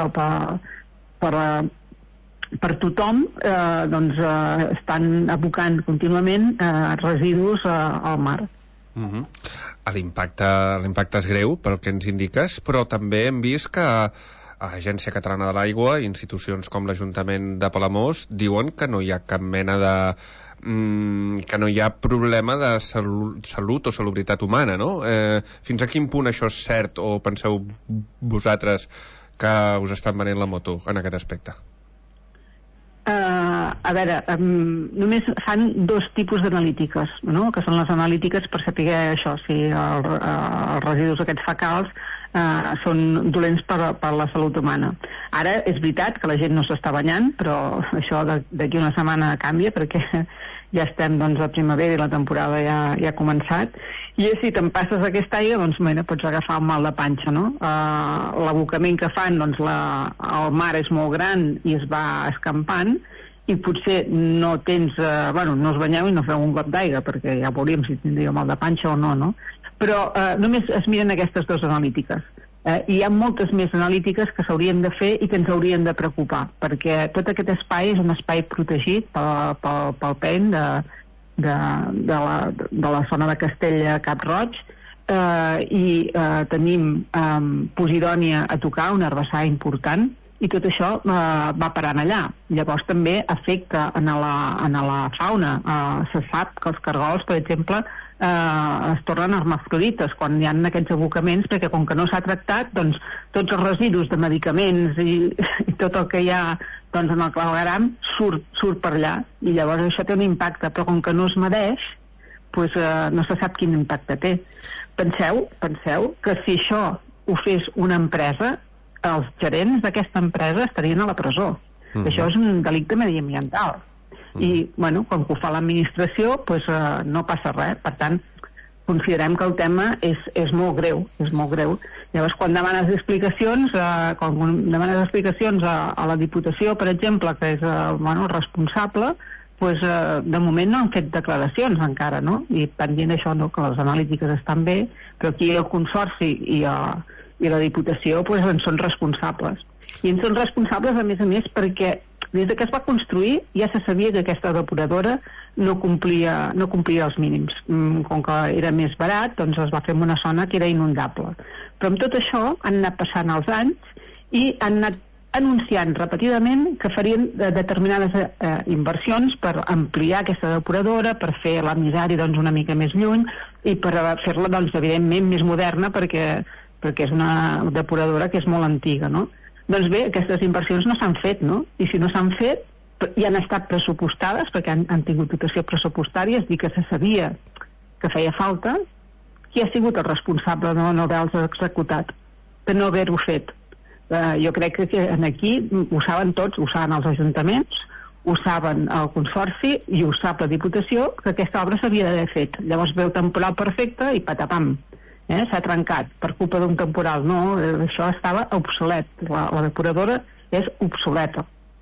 Speaker 17: per tothom, estan abocant contínuament residus al mar.
Speaker 7: L'impacte és greu pel que ens indiques, però també hem vist que l'Agència Catalana de l'Aigua i institucions com l'Ajuntament de Palamós diuen que no hi ha cap mena que no hi ha problema de salut o salubritat humana, no? Fins a quin punt això és cert o penseu vosaltres que us estan venent la moto en aquest aspecte?
Speaker 17: A veure, només fan dos tipus d'analítiques, no? Que són les analítiques per saber això, si els residus aquests fecals són dolents per la salut humana. Ara és veritat que la gent no s'està banyant, però això d'aquí una setmana canvia perquè ja estem a primavera i la temporada ja ha començat, i si te'n passes aquesta aigua pots agafar un mal de panxa, no? L'abocament que fan, el mar és molt gran i es va escampant i potser no tens, no us banyeu i no feu un got d'aigua perquè ja veuríem si tindríeu mal de panxa o no, no? Però només es miren aquestes dues analítiques. Hi ha moltes més analítiques que s'haurien de fer i que ens haurien de preocupar, perquè tot aquest espai és un espai protegit pel PEN la zona de Castella Cap Roig, i tenim posidònia a tocar, un herbassar important, i tot això va parant allà. Llavors també afecta en la fauna. Se sap que els cargols, per exemple, es tornen hermafrodites quan hi ha aquests abocaments, perquè com que no s'ha tractat, doncs tots els residus de medicaments i tot el que hi ha en el clavegueram surt per allà, i llavors això té un impacte, però com que no es medeix, no se sap quin impacte té. Penseu que si això ho fes una empresa, els gerents d'aquesta empresa estarien a la presó. Això és un delicte mediambiental. I, quan ho fa l'administració, no passa res. Per tant, considerem que el tema és molt greu, Llavors, quan demanes explicacions, a la Diputació, per exemple, que és el responsable, de moment no han fet declaracions encara, no? I pendent això, que les analítiques estan bé, però aquí el Consorci i la Diputació en són responsables. I en són responsables, a més, perquè des que es va construir ja se sabia que aquesta depuradora no complia els mínims. Com que era més barat, doncs es va fer en una zona que era inundable. Però amb tot això han anat passant els anys i han anat anunciant repetidament que farien determinades inversions per ampliar aquesta depuradora, per fer la misèria una mica més lluny i per fer-la, evidentment, més moderna, perquè és una depuradora que és molt antiga, no? Doncs bé, aquestes inversions no s'han fet, no? I si no s'han fet, i han estat pressupostades, perquè han tingut dotació pressupostària, és dir, que se sabia que feia falta, qui ha sigut el responsable de no haver-los executat, de no haver-ho fet? Jo crec que aquí ho saben tots, ho saben els ajuntaments, ho saben el Consorci i ho sap la Diputació, que aquesta obra s'havia d'haver fet. Llavors ve el temporal perfecte i patapam. S'ha trencat per culpa d'un temporal. No, això estava obsolet. La depuradora és obsoleta.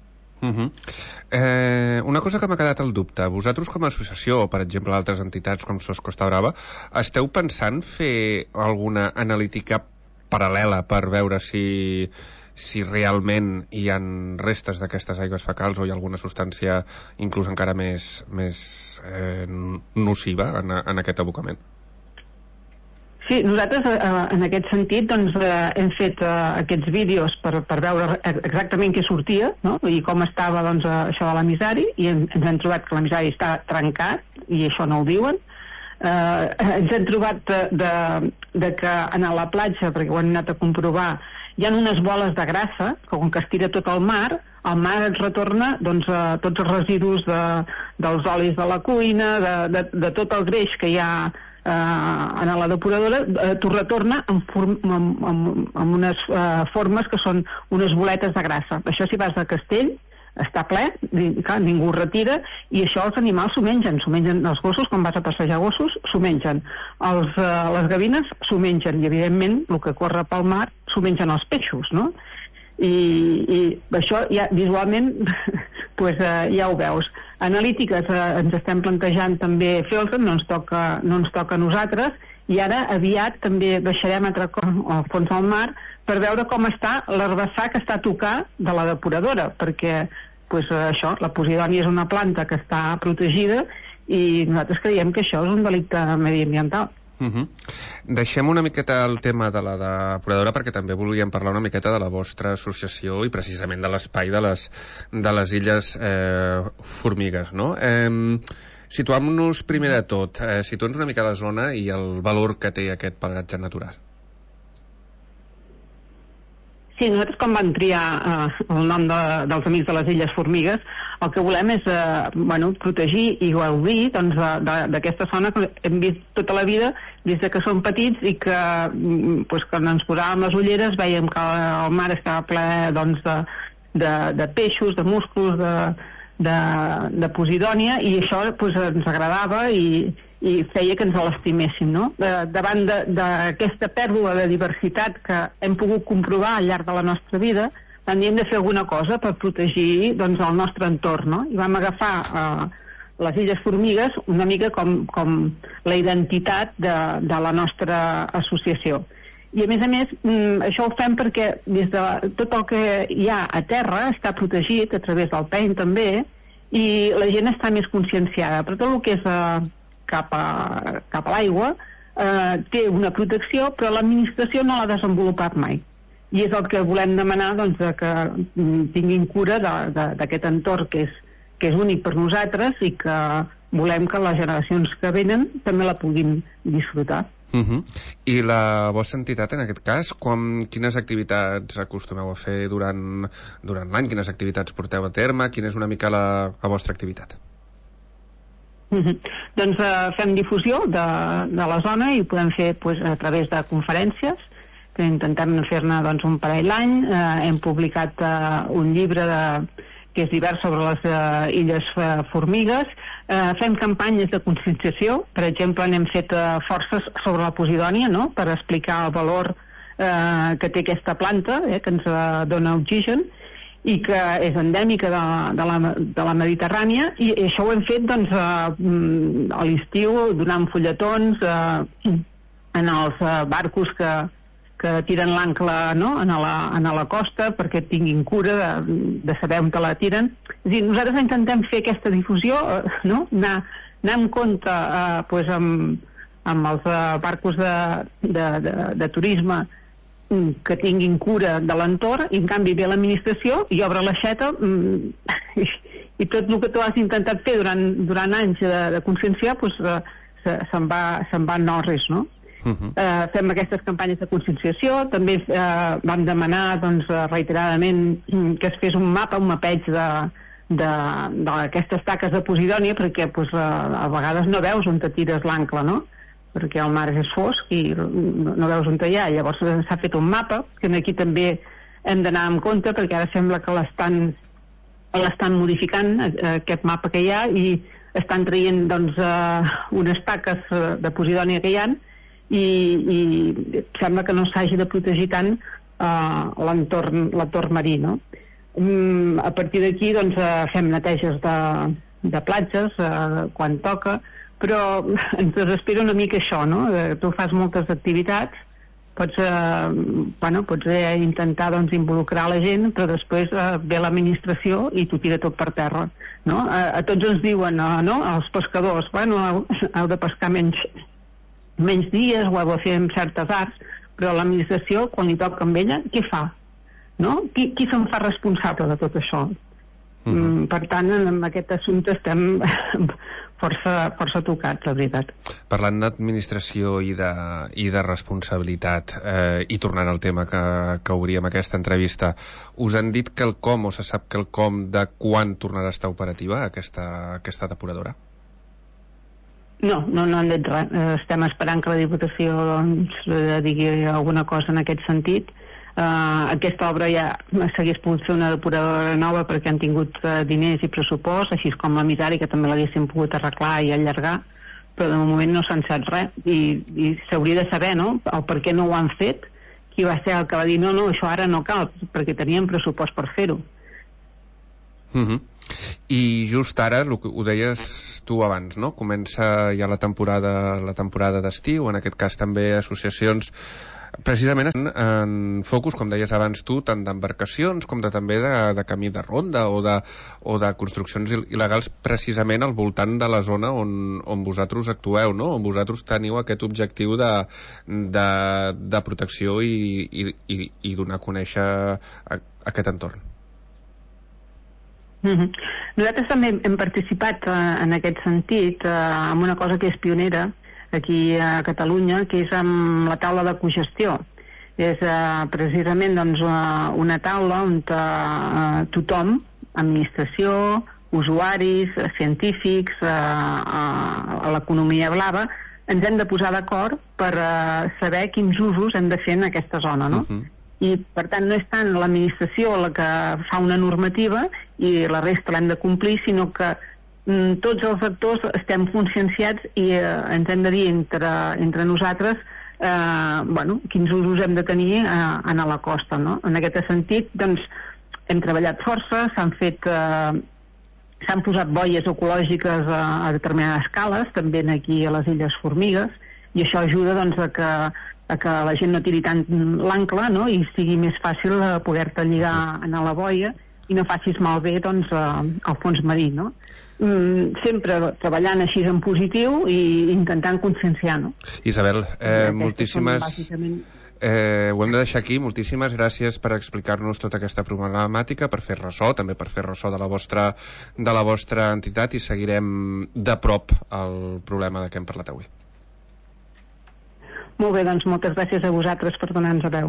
Speaker 7: Una cosa que m'ha quedat al dubte. Vosaltres com a associació, o per exemple altres entitats com SOS Costa Brava, esteu pensant fer alguna analítica paral·lela per veure si realment hi ha restes d'aquestes aigües fecals o hi ha alguna substància inclús encara més nociva en aquest abocament?
Speaker 17: Sí, nosaltres en aquest sentit hem fet aquests vídeos per veure exactament què sortia, no? I com estava això de l'emissari, i ens hem trobat que l'emissari està trencat i això no ho diuen. Ens hem trobat que en la platja, perquè ho hem anat a comprovar, hi ha unes boles de grassa que com que es tira tot al mar et retorna tots els residus dels olis de la cuina, de tot el greix que hi ha en la depuradora, t'ho retorna amb unes formes que són unes boletes de grassa. Això si vas a Castell està ple, clar, ningú ho retira, i això els animals s'ho mengen els gossos, quan vas a passejar gossos s'ho mengen, les gavines s'ho mengen, i evidentment el que corre pel mar s'ho mengen els peixos, no? I això ja visualment ja ho veus. Analítiques ens estem plantejant també fer-les, no ens toca a nosaltres, i ara aviat també baixarem al fons del mar per veure com està l'herbassar que està a tocar de la depuradora, perquè això, la posidònia és una planta que està protegida i nosaltres creiem que això és un delicte mediambiental.
Speaker 7: Deixem una miqueta el tema de la depuradora perquè també volíem parlar una miqueta de la vostra associació i precisament de l'espai de les illes Formigues, no? Situem-nos primer de tot, situem-nos una mica a la zona i el valor que té aquest paratge natural.
Speaker 17: Sí, nosaltres quan vam triar el nom dels Amics de les Illes Formigues, el que volem és protegir i gaudir d'aquesta zona que hem vist tota la vida des que som petits i que quan ens posàvem les ulleres veiem que el mar estava ple de peixos, de musclos, de posidònia, i això ens agradava i feia que ens l'estiméssim, no? Davant d'aquesta pèrdua de diversitat que hem pogut comprovar al llarg de la nostra vida, hem de fer alguna cosa per protegir el nostre entorn, no? I vam agafar les Illes Formigues una mica com la identitat de la nostra associació. I a més, això ho fem perquè des de tot el que hi ha a terra està protegit a través del PEN també, i la gent està més conscienciada. Però tot el que és cap a l'aigua té una protecció, però l'administració no l'ha desenvolupat mai. I és el que volem demanar, doncs, que tinguin cura d'aquest entorn que és únic per nosaltres i que volem que les generacions que venen també la puguin disfrutar.
Speaker 7: I la vostra entitat, en aquest cas, quines activitats acostumeu a fer durant l'any? Quines activitats porteu a terme? Quina és una mica la vostra activitat?
Speaker 17: Doncs fem difusió de la zona i ho podem fer a través de conferències, que intentem fer-ne un parell l'any. Hem publicat un llibre que és divers sobre les illes Formigues. Fem campanyes de conscienciació. Per exemple, n'hem fet forces sobre la posidònia, no?, per explicar el valor que té aquesta planta, que ens dona oxigen, i que és endèmica de la Mediterrània, i això ho hem fet a l'estiu, donant fulletons en els barcos que tiren l'àncora, no?, a la costa, perquè tinguin cura de saber on te la tiren. És a dir, nosaltres intentem fer aquesta difusió, no?, anar en compte amb els barcos de turisme que tinguin cura de l'entorn, i en canvi ve l'administració i obre l'aixeta i tot el que tu has intentat fer durant anys de conscienciar se'n va en no-res, no? Fem aquestes campanyes de conscienciació. També vam demanar reiteradament que es fes un mapeig d'aquestes taques de posidònia, perquè a vegades no veus on te tires l'àncora, no?, perquè el mar és fosc i no veus on hi ha. Llavors s'ha fet un mapa, que aquí també hem d'anar en compte, perquè ara sembla que l'estan modificant, aquest mapa que hi ha, i estan traient unes taques de posidònia que hi ha, i sembla que no s'hagi de protegir tant l'entorn marí, no? A partir d'aquí fem neteges de platges quan toca, però ens desespera una mica això, no? Tu fas moltes activitats, pots intentar involucrar la gent, però després ve l'administració i t'ho tira tot per terra, no? A tots ens diuen, no?, als pescadors, heu de pescar menys dies, ho heu de fer amb certes arts, però l'administració, quan li toca amb ella, què fa? No? Qui se'n fa responsable de tot això? Per tant, en aquest assumpte estem força tocats, la veritat.
Speaker 7: Parlant d'administració i de responsabilitat, i tornant al tema que obríem aquesta entrevista, us han dit quelcom, o se sap quelcom de quan tornarà a estar operativa aquesta depuradora?
Speaker 17: No han dit res. Estem esperant que la Diputació digui alguna cosa en aquest sentit. Aquesta obra ja s'hagués pogut fer una depuradora nova perquè han tingut diners i pressupost, així com la Misari, que també l'haguessin pogut arreglar i allargar, però de moment no s'ha encès res, i s'hauria de saber, no?, el per què no ho han fet, qui va ser el que va dir no, això ara no cal, perquè tenien pressupost per fer-ho.
Speaker 7: I just ara, ho deies tu abans, no?, comença ja la temporada d'estiu, en aquest cas també associacions precisament en focus, com deies abans tu, tant d'embarcacions com també de camí de ronda o de construccions il·legals, precisament al voltant de la zona on vosaltres actueu, no?, on vosaltres teniu aquest objectiu de protecció i donar a conèixer aquest entorn.
Speaker 17: Nosaltres també hem participat en aquest sentit en una cosa que és pionera aquí a Catalunya, que és amb la taula de cogestió. És precisament una taula on tothom, administració, usuaris, científics, a l'economia blava, ens hem de posar d'acord per saber quins usos hem de fer en aquesta zona, no? I per tant no és tant l'administració la que fa una normativa i la resta l'hem de complir, sinó que tots els actors estem conscienciats i ens hem de dir entre nosaltres quins usos hem de tenir a la costa, no? En aquest sentit, hem treballat força, s'han posat boies ecològiques a determinades escales, també aquí a les Illes Formigues, i això ajuda a que la gent no tiri tant l'àncora, no?, i sigui més fàcil poder-te lligar a la boia, i no facis malbé doncs, el fons marí, no? Sempre treballant així en positiu i intentant conscienciar, no?
Speaker 7: Isabel, moltíssimes... ho hem de deixar aquí. Moltíssimes gràcies per explicar-nos tota aquesta problemàtica, per fer ressò, també per fer ressò de la vostra entitat, i seguirem de prop el problema de què hem parlat avui.
Speaker 17: Molt bé, doncs moltes gràcies a vosaltres per donar-nos a veu.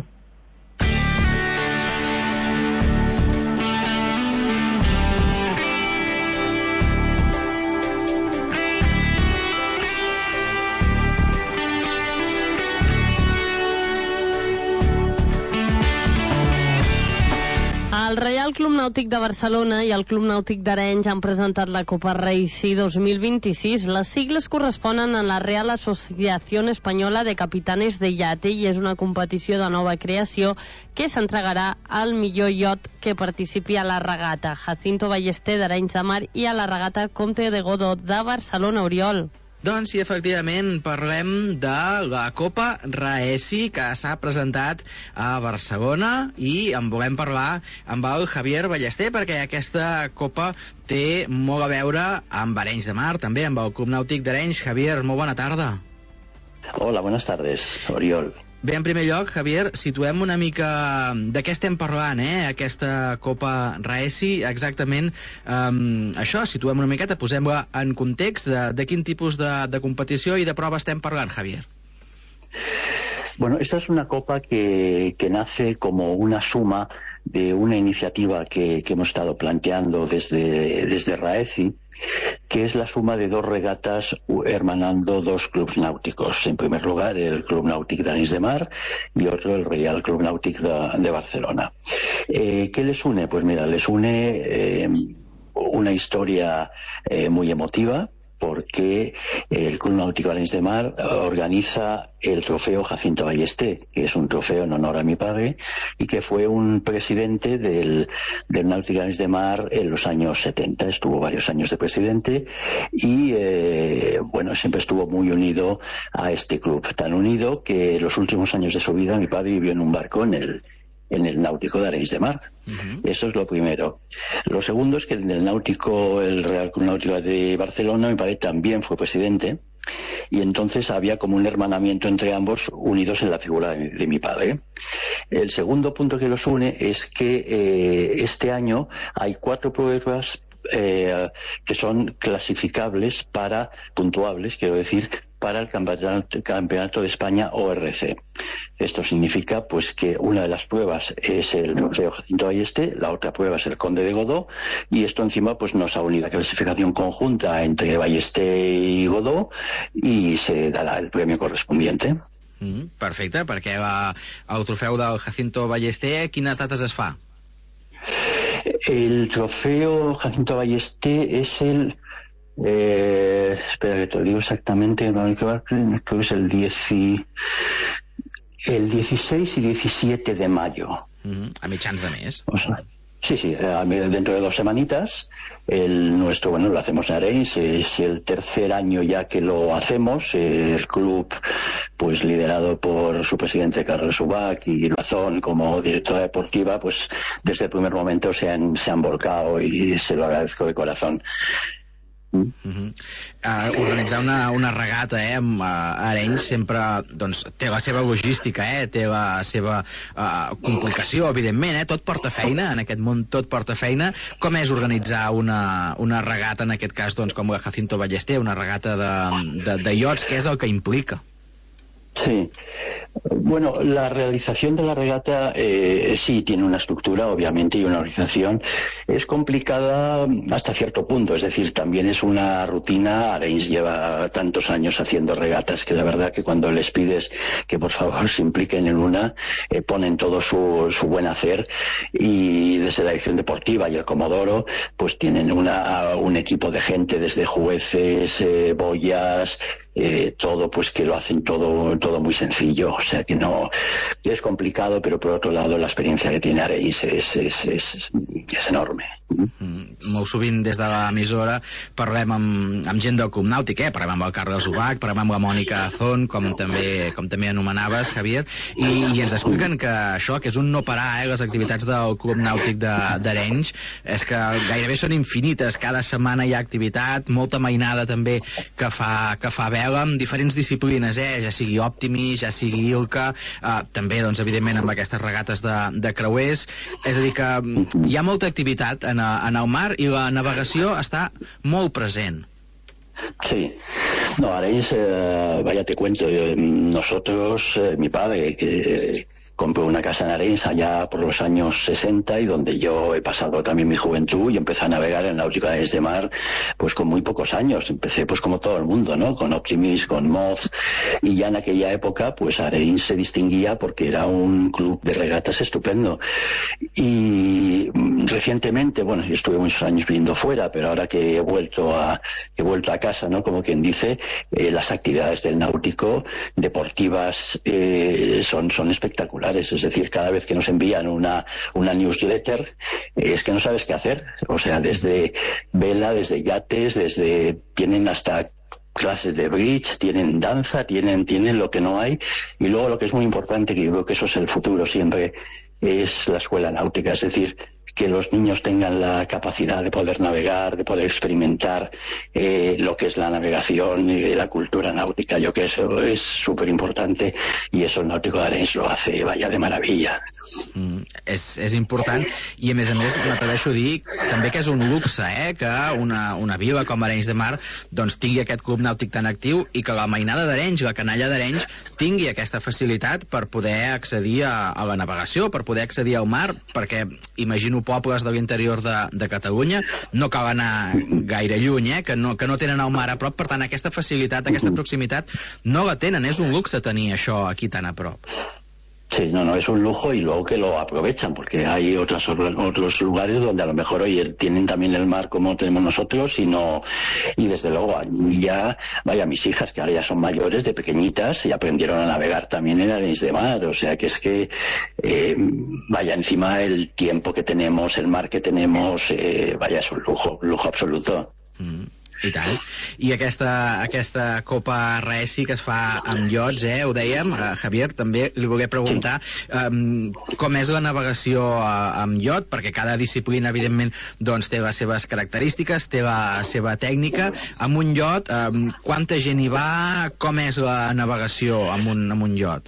Speaker 4: El Reial Club Nàutic de Barcelona i el Club Nàutic d'Arenys han presentat la Copa Racing 2026. Les sigles corresponen a la Real Asociación Española de Capitanes de Yate i és una competició de nova creació que s'entregarà al millor iot que participi a la regata Jacinto Ballester d'Arenys de Mar i a la regata Comte de Godó de Barcelona. Oriol.
Speaker 9: Doncs sí, efectivament, parlem de la Copa Raesi que s'ha presentat a Barcelona i en volem parlar amb el Javier Ballester perquè aquesta Copa té molt a veure amb Arenys de Mar, també amb el Club Nàutic d'Arenys. Javier, molt bona tarda.
Speaker 18: Hola, buenas tardes, Oriol.
Speaker 9: Bé, en primer lloc, Javier, situem una mica de què estem parlant, aquesta Copa Raesi, exactament això, situem una miqueta, posem-la en context de quin tipus de competició i de prova estem parlant, Javier.
Speaker 18: Bueno, esta es una copa que nace como una suma de una iniciativa que hemos estado planteando desde Raesi, que es la suma de dos regatas hermanando dos clubs náuticos. En primer lugar, el Club Nàutic d'Arenys de Mar y otro el Real Club Nàutic de Barcelona. ¿Qué les une? Pues mira, les une una historia muy emotiva, porque el Club Náutico Arenys de Mar organiza el trofeo Jacinto Ballester, que es un trofeo en honor a mi padre y que fue un presidente del Náutico Arenys de Mar en los años 70. Estuvo varios años de presidente y bueno, siempre estuvo muy unido a este club, tan unido que los últimos años de su vida mi padre vivió en un barco en el Náutico de Arenys de Mar. Eso es lo primero. Lo segundo es que en el Real Club Náutico de Barcelona, mi padre también fue presidente, y entonces había como un hermanamiento entre ambos unidos en la figura de mi padre. El segundo punto que los une es que este año hay 4 pruebas que son clasificables puntuables, quiero decir, para el Campeonato de España ORC. Esto significa pues que una de las pruebas es el trofeo Jacinto Ballester, la otra prueba es el Conde de Godó, y esto encima pues nos ha unido la clasificación conjunta entre Ballester y Godó y se dará el premio correspondiente.
Speaker 9: Perfecte, perquè el trofeu del Jacinto Ballester, quines dates es fa?
Speaker 18: El trofeo Jacinto Ballester es el... espera que te lo digo exactamente, creo que es el 16 y 17 de mayo.
Speaker 9: A mitjans de mes.
Speaker 18: O sea, sí, dentro de 2 semanitas. El nuestro, bueno, lo hacemos en Arenys, es el tercer año ya que lo hacemos. El club, pues liderado por su presidente Carlos Ubach y Razón como directora deportiva, pues desde el primer momento se han volcado y se lo agradezco de corazón.
Speaker 9: Organitzar una regata amb Arenys sempre doncs, té la seva logística, té la seva complicació, evidentment, tot porta feina, en aquest món tot porta feina. Com és organitzar una regata, en aquest cas, doncs, com la Jacinto Ballester, una regata de iots, què és el que implica?
Speaker 18: Sí, bueno, la realización de la regata sí tiene una estructura, obviamente, y una organización. Es complicada hasta cierto punto, es decir, también es una rutina. Arenys lleva tantos años haciendo regatas que la verdad que cuando les pides que por favor se impliquen en una, ponen todo su buen hacer, y desde la dirección deportiva y el Comodoro pues tienen un equipo de gente, desde jueces, boyas, todo, pues que lo hacen todo muy sencillo, o sea que no es complicado, pero por otro lado la experiencia que tiene Arenys es enorme.
Speaker 9: Molt sovint des de l'emissora parlem amb gent del Club Nàutic, parlem amb el Carles Ubach, parlem amb la Mònica Azón, com també anomenaves, Javier, i ens expliquen que això, que és un no parar, les activitats del Club Nàutic d'Arenys, és que gairebé són infinites, cada setmana hi ha activitat, molta mainada també que fa vela amb diferents disciplines, ja sigui Optimis, ja sigui Ilka, també, doncs, evidentment, amb aquestes regates de creuers, és a dir que hi ha molta activitat en el mar i la navegació està molt present.
Speaker 18: Sí, no, Arenys, vaya te cuento, nosotros, mi padre, que compró una casa en Arenys allá por los años 60 y donde yo he pasado también mi juventud y empecé a navegar en náutica de Arenys de Mar pues con muy pocos años. Empecé pues como todo el mundo, ¿no? Con Optimis, con Moz, y ya en aquella época pues Arenys se distinguía porque era un club de regatas estupendo. Y recientemente, bueno, yo estuve muchos años viviendo fuera, pero ahora que he vuelto a casa, ¿no? Como quien dice, las actividades del náutico deportivas son espectaculares. Es decir, cada vez que nos envían una newsletter, es que no sabes qué hacer. O sea, desde vela, desde yates, tienen hasta clases de bridge, tienen danza, tienen lo que no hay. Y luego lo que es muy importante, que yo creo que eso es el futuro siempre, es la escuela náutica. Es decir, que los niños tengan la capacidad de poder navegar, de poder experimentar lo que es la navegación y la cultura náutica. Yo creo que eso es súper importante i eso el Náutico d'Arenys lo hace, vaya, de maravilla.
Speaker 9: És important i a més m'atreveixo a dir també que és un luxe, que una vila com Arenys de Mar doncs tingui aquest club nàutic tan actiu i que la mainada d'Arenys, la canalla d'Arenys tingui aquesta facilitat per poder accedir a la navegació, per poder accedir al mar, perquè imagino pobles de l'interior de Catalunya no cal anar gaire lluny, que no tenen el mar a prop, per tant aquesta facilitat, aquesta proximitat no la tenen, és un luxe tenir això aquí tan a prop.
Speaker 18: Sí, no, es un lujo y luego que lo aprovechan, porque hay otros lugares donde a lo mejor hoy tienen también el mar como tenemos nosotros y desde luego ya, vaya, mis hijas que ahora ya son mayores, de pequeñitas, y aprendieron a navegar también en Arenys de Mar, o sea que es que vaya, encima el tiempo que tenemos, el mar que tenemos, vaya, es un lujo absoluto.
Speaker 9: I tant. I aquesta Copa Raesi que es fa amb iots, ho dèiem, Javier, també li volia preguntar com és la navegació amb iot, perquè cada disciplina evidentment doncs té les seves característiques, té la seva tècnica. Amb un iot, quanta gent hi va? Com és la navegació amb un iot?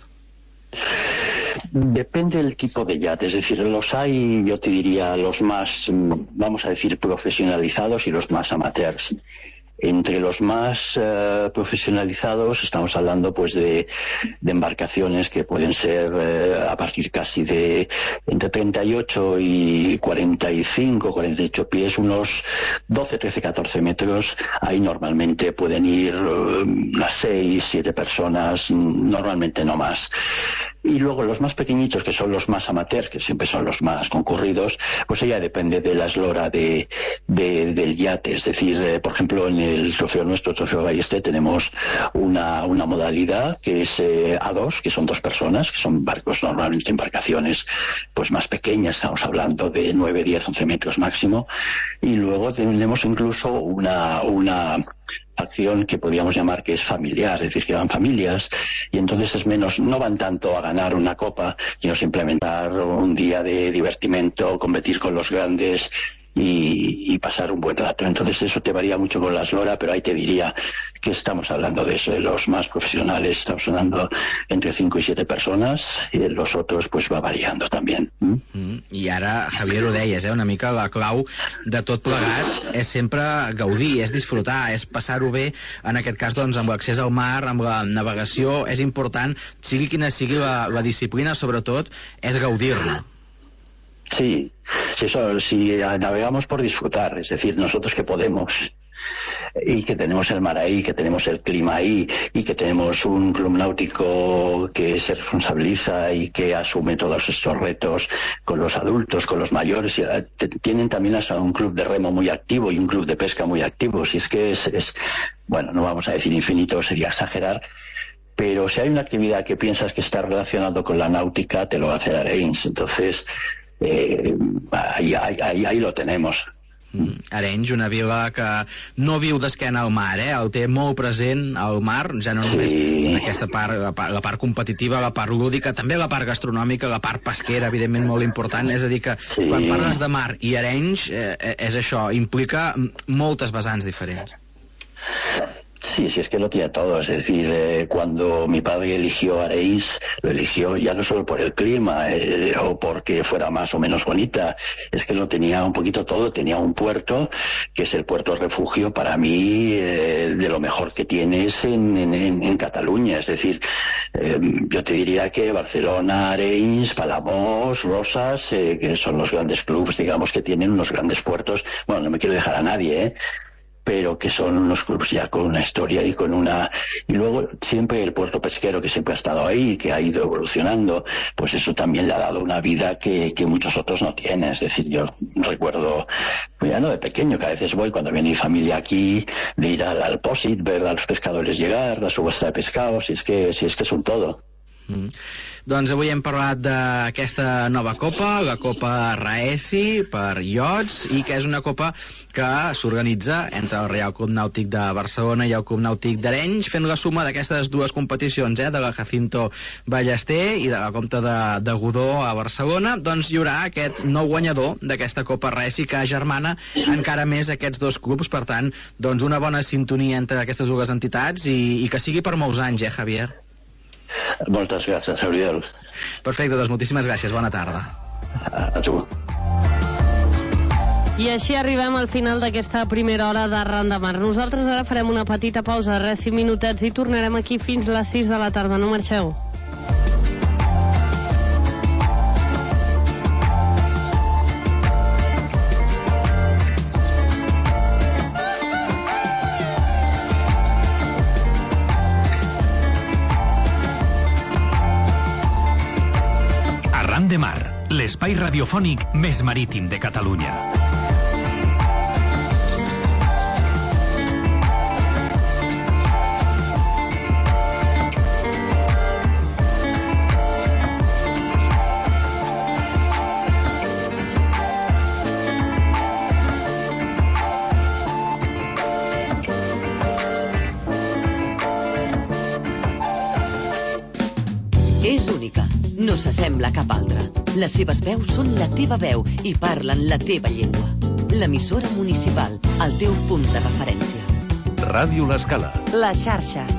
Speaker 18: Depende del tipo de yate, es decir, los hay, yo te diría, los más, vamos a decir, profesionalizados y los más amateurs. Entre los más profesionalizados estamos hablando pues de embarcaciones que pueden ser a partir casi de entre 38 y 45, 48 pies, unos 12, 13, 14 metros. Ahí normalmente pueden ir unas 6, 7 personas, normalmente no más. Y luego los más pequeñitos, que son los más amateurs, que siempre son los más concurridos, pues ya depende de la eslora del yate. Es decir, por ejemplo, en el trofeo nuestro, Trofeo Ballester, tenemos una modalidad que es A2, que son 2 personas, que son barcos, normalmente embarcaciones pues más pequeñas, estamos hablando de 9, 10, 11 metros máximo. Y luego tenemos incluso una acción que podríamos llamar que es familiar, es decir, que van familias y entonces es menos, no van tanto a ganar una copa, sino simplemente un día de divertimento, competir con los grandes y pasar un buen rato. Entonces eso te varía mucho con la eslora, pero ahí te diría que estamos hablando de eso, de los más profesionales, estamos hablando entre 5 y 7 personas, y los otros pues va variando també.
Speaker 9: I ara, Javier, ho deies, una mica la clau de tot plegat és sempre gaudir, és disfrutar, és passar-ho bé, en aquest cas doncs amb l'accés al mar, amb la navegació, és important, sigui quina sigui la disciplina, sobretot, és gaudir-la.
Speaker 18: Sí, si navegamos por disfrutar, es decir, nosotros que podemos y que tenemos el mar ahí, que tenemos el clima ahí y que tenemos un club náutico que se responsabiliza y que asume todos estos retos con los adultos, con los mayores, y tienen también hasta un club de remo muy activo y un club de pesca muy activo. Si es que es bueno, no vamos a decir infinito, sería exagerar, pero si hay una actividad que piensas que está relacionado con la náutica, te lo va a hacer Arenys. Entonces ahí lo tenemos.
Speaker 9: Arenys, una vila que no viu d'esquena al mar, el té molt present al mar, ja no només aquesta part, la part competitiva, la part lúdica, també la part gastronòmica, la part pesquera, evidentment molt important, és a dir que quan parles de mar i Arenys, és això, implica moltes vessants diferents.
Speaker 18: Sí, es que lo tiene todo. Es decir, cuando mi padre eligió Arenys, lo eligió ya no solo por el clima o porque fuera más o menos bonita, es que lo tenía un poquito todo. Tenía un puerto, que es el puerto refugio para mí, de lo mejor que tienes en Cataluña. Es decir, yo te diría que Barcelona, Arenys, Palamós, Rosas, que son los grandes clubs, digamos, que tienen unos grandes puertos. Bueno, no me quiero dejar a nadie, pero que son unos clubs ya con una historia y con una... Y luego siempre el puerto pesquero, que siempre ha estado ahí y que ha ido evolucionando, pues eso también le ha dado una vida que muchos otros no tienen. Es decir, yo recuerdo, ya no de pequeño, que a veces voy cuando viene mi familia aquí, de ir al Pòsit, ver a los pescadores llegar, la subasta de pescado, si es que es un todo.
Speaker 9: Doncs avui hem parlat d'aquesta nova copa, la Copa Raesi per iots, i que és una copa que s'organitza entre el Reial Club Nàutic de Barcelona i el Club Nàutic d'Arenys, fent la suma d'aquestes dues competicions, de la Jacinto Ballester i de la Comte de Godó a Barcelona. Doncs hi haurà aquest nou guanyador d'aquesta Copa Raesi que agermana encara més aquests dos clubs, per tant, doncs una bona sintonia entre aquestes dues entitats i que sigui per molts anys, Javier?
Speaker 18: Moltes gràcies, Oriol.
Speaker 9: Perfecte, doncs moltíssimes gràcies, bona tarda.
Speaker 18: A tu.
Speaker 4: I així arribem al final d'aquesta primera hora de Ran de Mar. Nosaltres ara farem una petita pausa de 5 minutets i tornarem aquí fins les 6 de la tarda. No marxeu.
Speaker 1: Ran de Mar, l'espai radiofònic més marítim de Catalunya.
Speaker 19: És única. No s'assembla a cap altra. Les seves veus són la teva veu i parlen la teva llengua. L'emissora municipal, el teu punt de referència.
Speaker 20: Ràdio L'Escala.
Speaker 19: La xarxa.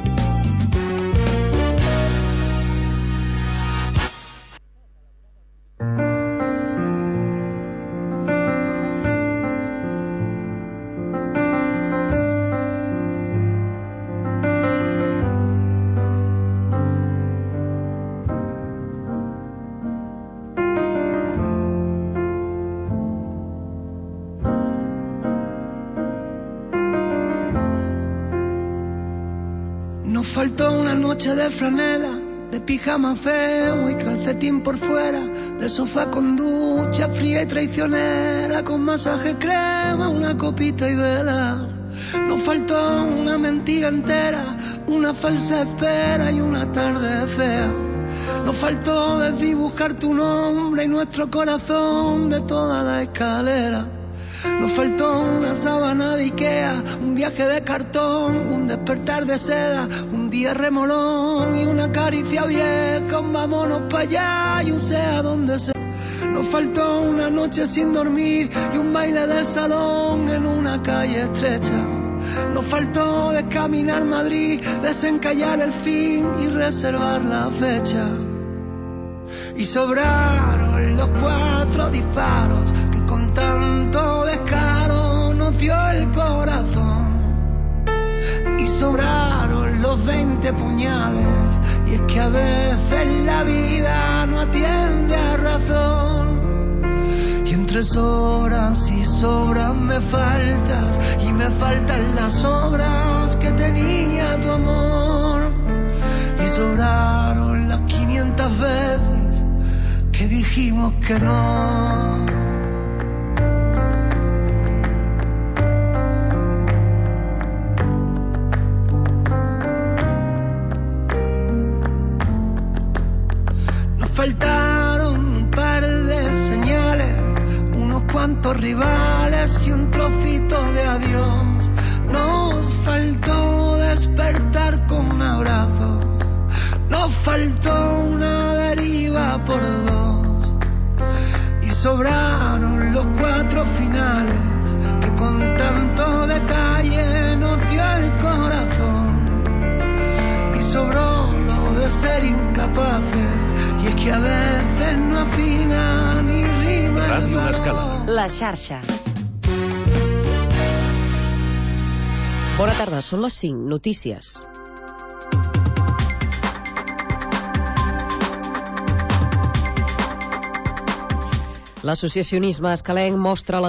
Speaker 21: Faltó una noche de franela, de pijama feo y calcetín por fuera, de sofá con ducha fría y traicionera, con masaje crema, una copita y velas. Nos faltó una mentira entera, una falsa espera y una tarde fea. Nos faltó desdibujar tu nombre y nuestro corazón de toda la escalera. Nos faltó una sábana de Ikea, un viaje de cartón, un despertar de seda, un día remolón y una caricia vieja, un vámonos para allá y un sea donde sea. Nos faltó una noche sin dormir y un baile de salón en una calle estrecha. Nos faltó descaminar Madrid, desencallar el fin y reservar la fecha. Y sobraron los 4 disparos que con tanto descaro nos dio el corazón. Y sobraron los 20 puñales, y es que a veces la vida no atiende a razón. Y entre sobras y sobras me faltas, y me faltan las obras que tenía tu amor. Y sobraron las 500 veces que dijimos que no. Nos faltaron un par de señales tantos rivales y un trocito de adiós. Nos faltó despertar con abrazos, nos faltó una deriva por dos, y sobraron los 4 finales que con tanto detalle nos dio el corazón, y sobró lo de ser incapaces, y es que a veces no afina ni rima el
Speaker 1: Ràdio
Speaker 21: valor.
Speaker 1: Escala.
Speaker 20: La xarxa. Bona tarda, són les 5. Notícies. L'associacionisme escalenc mostra la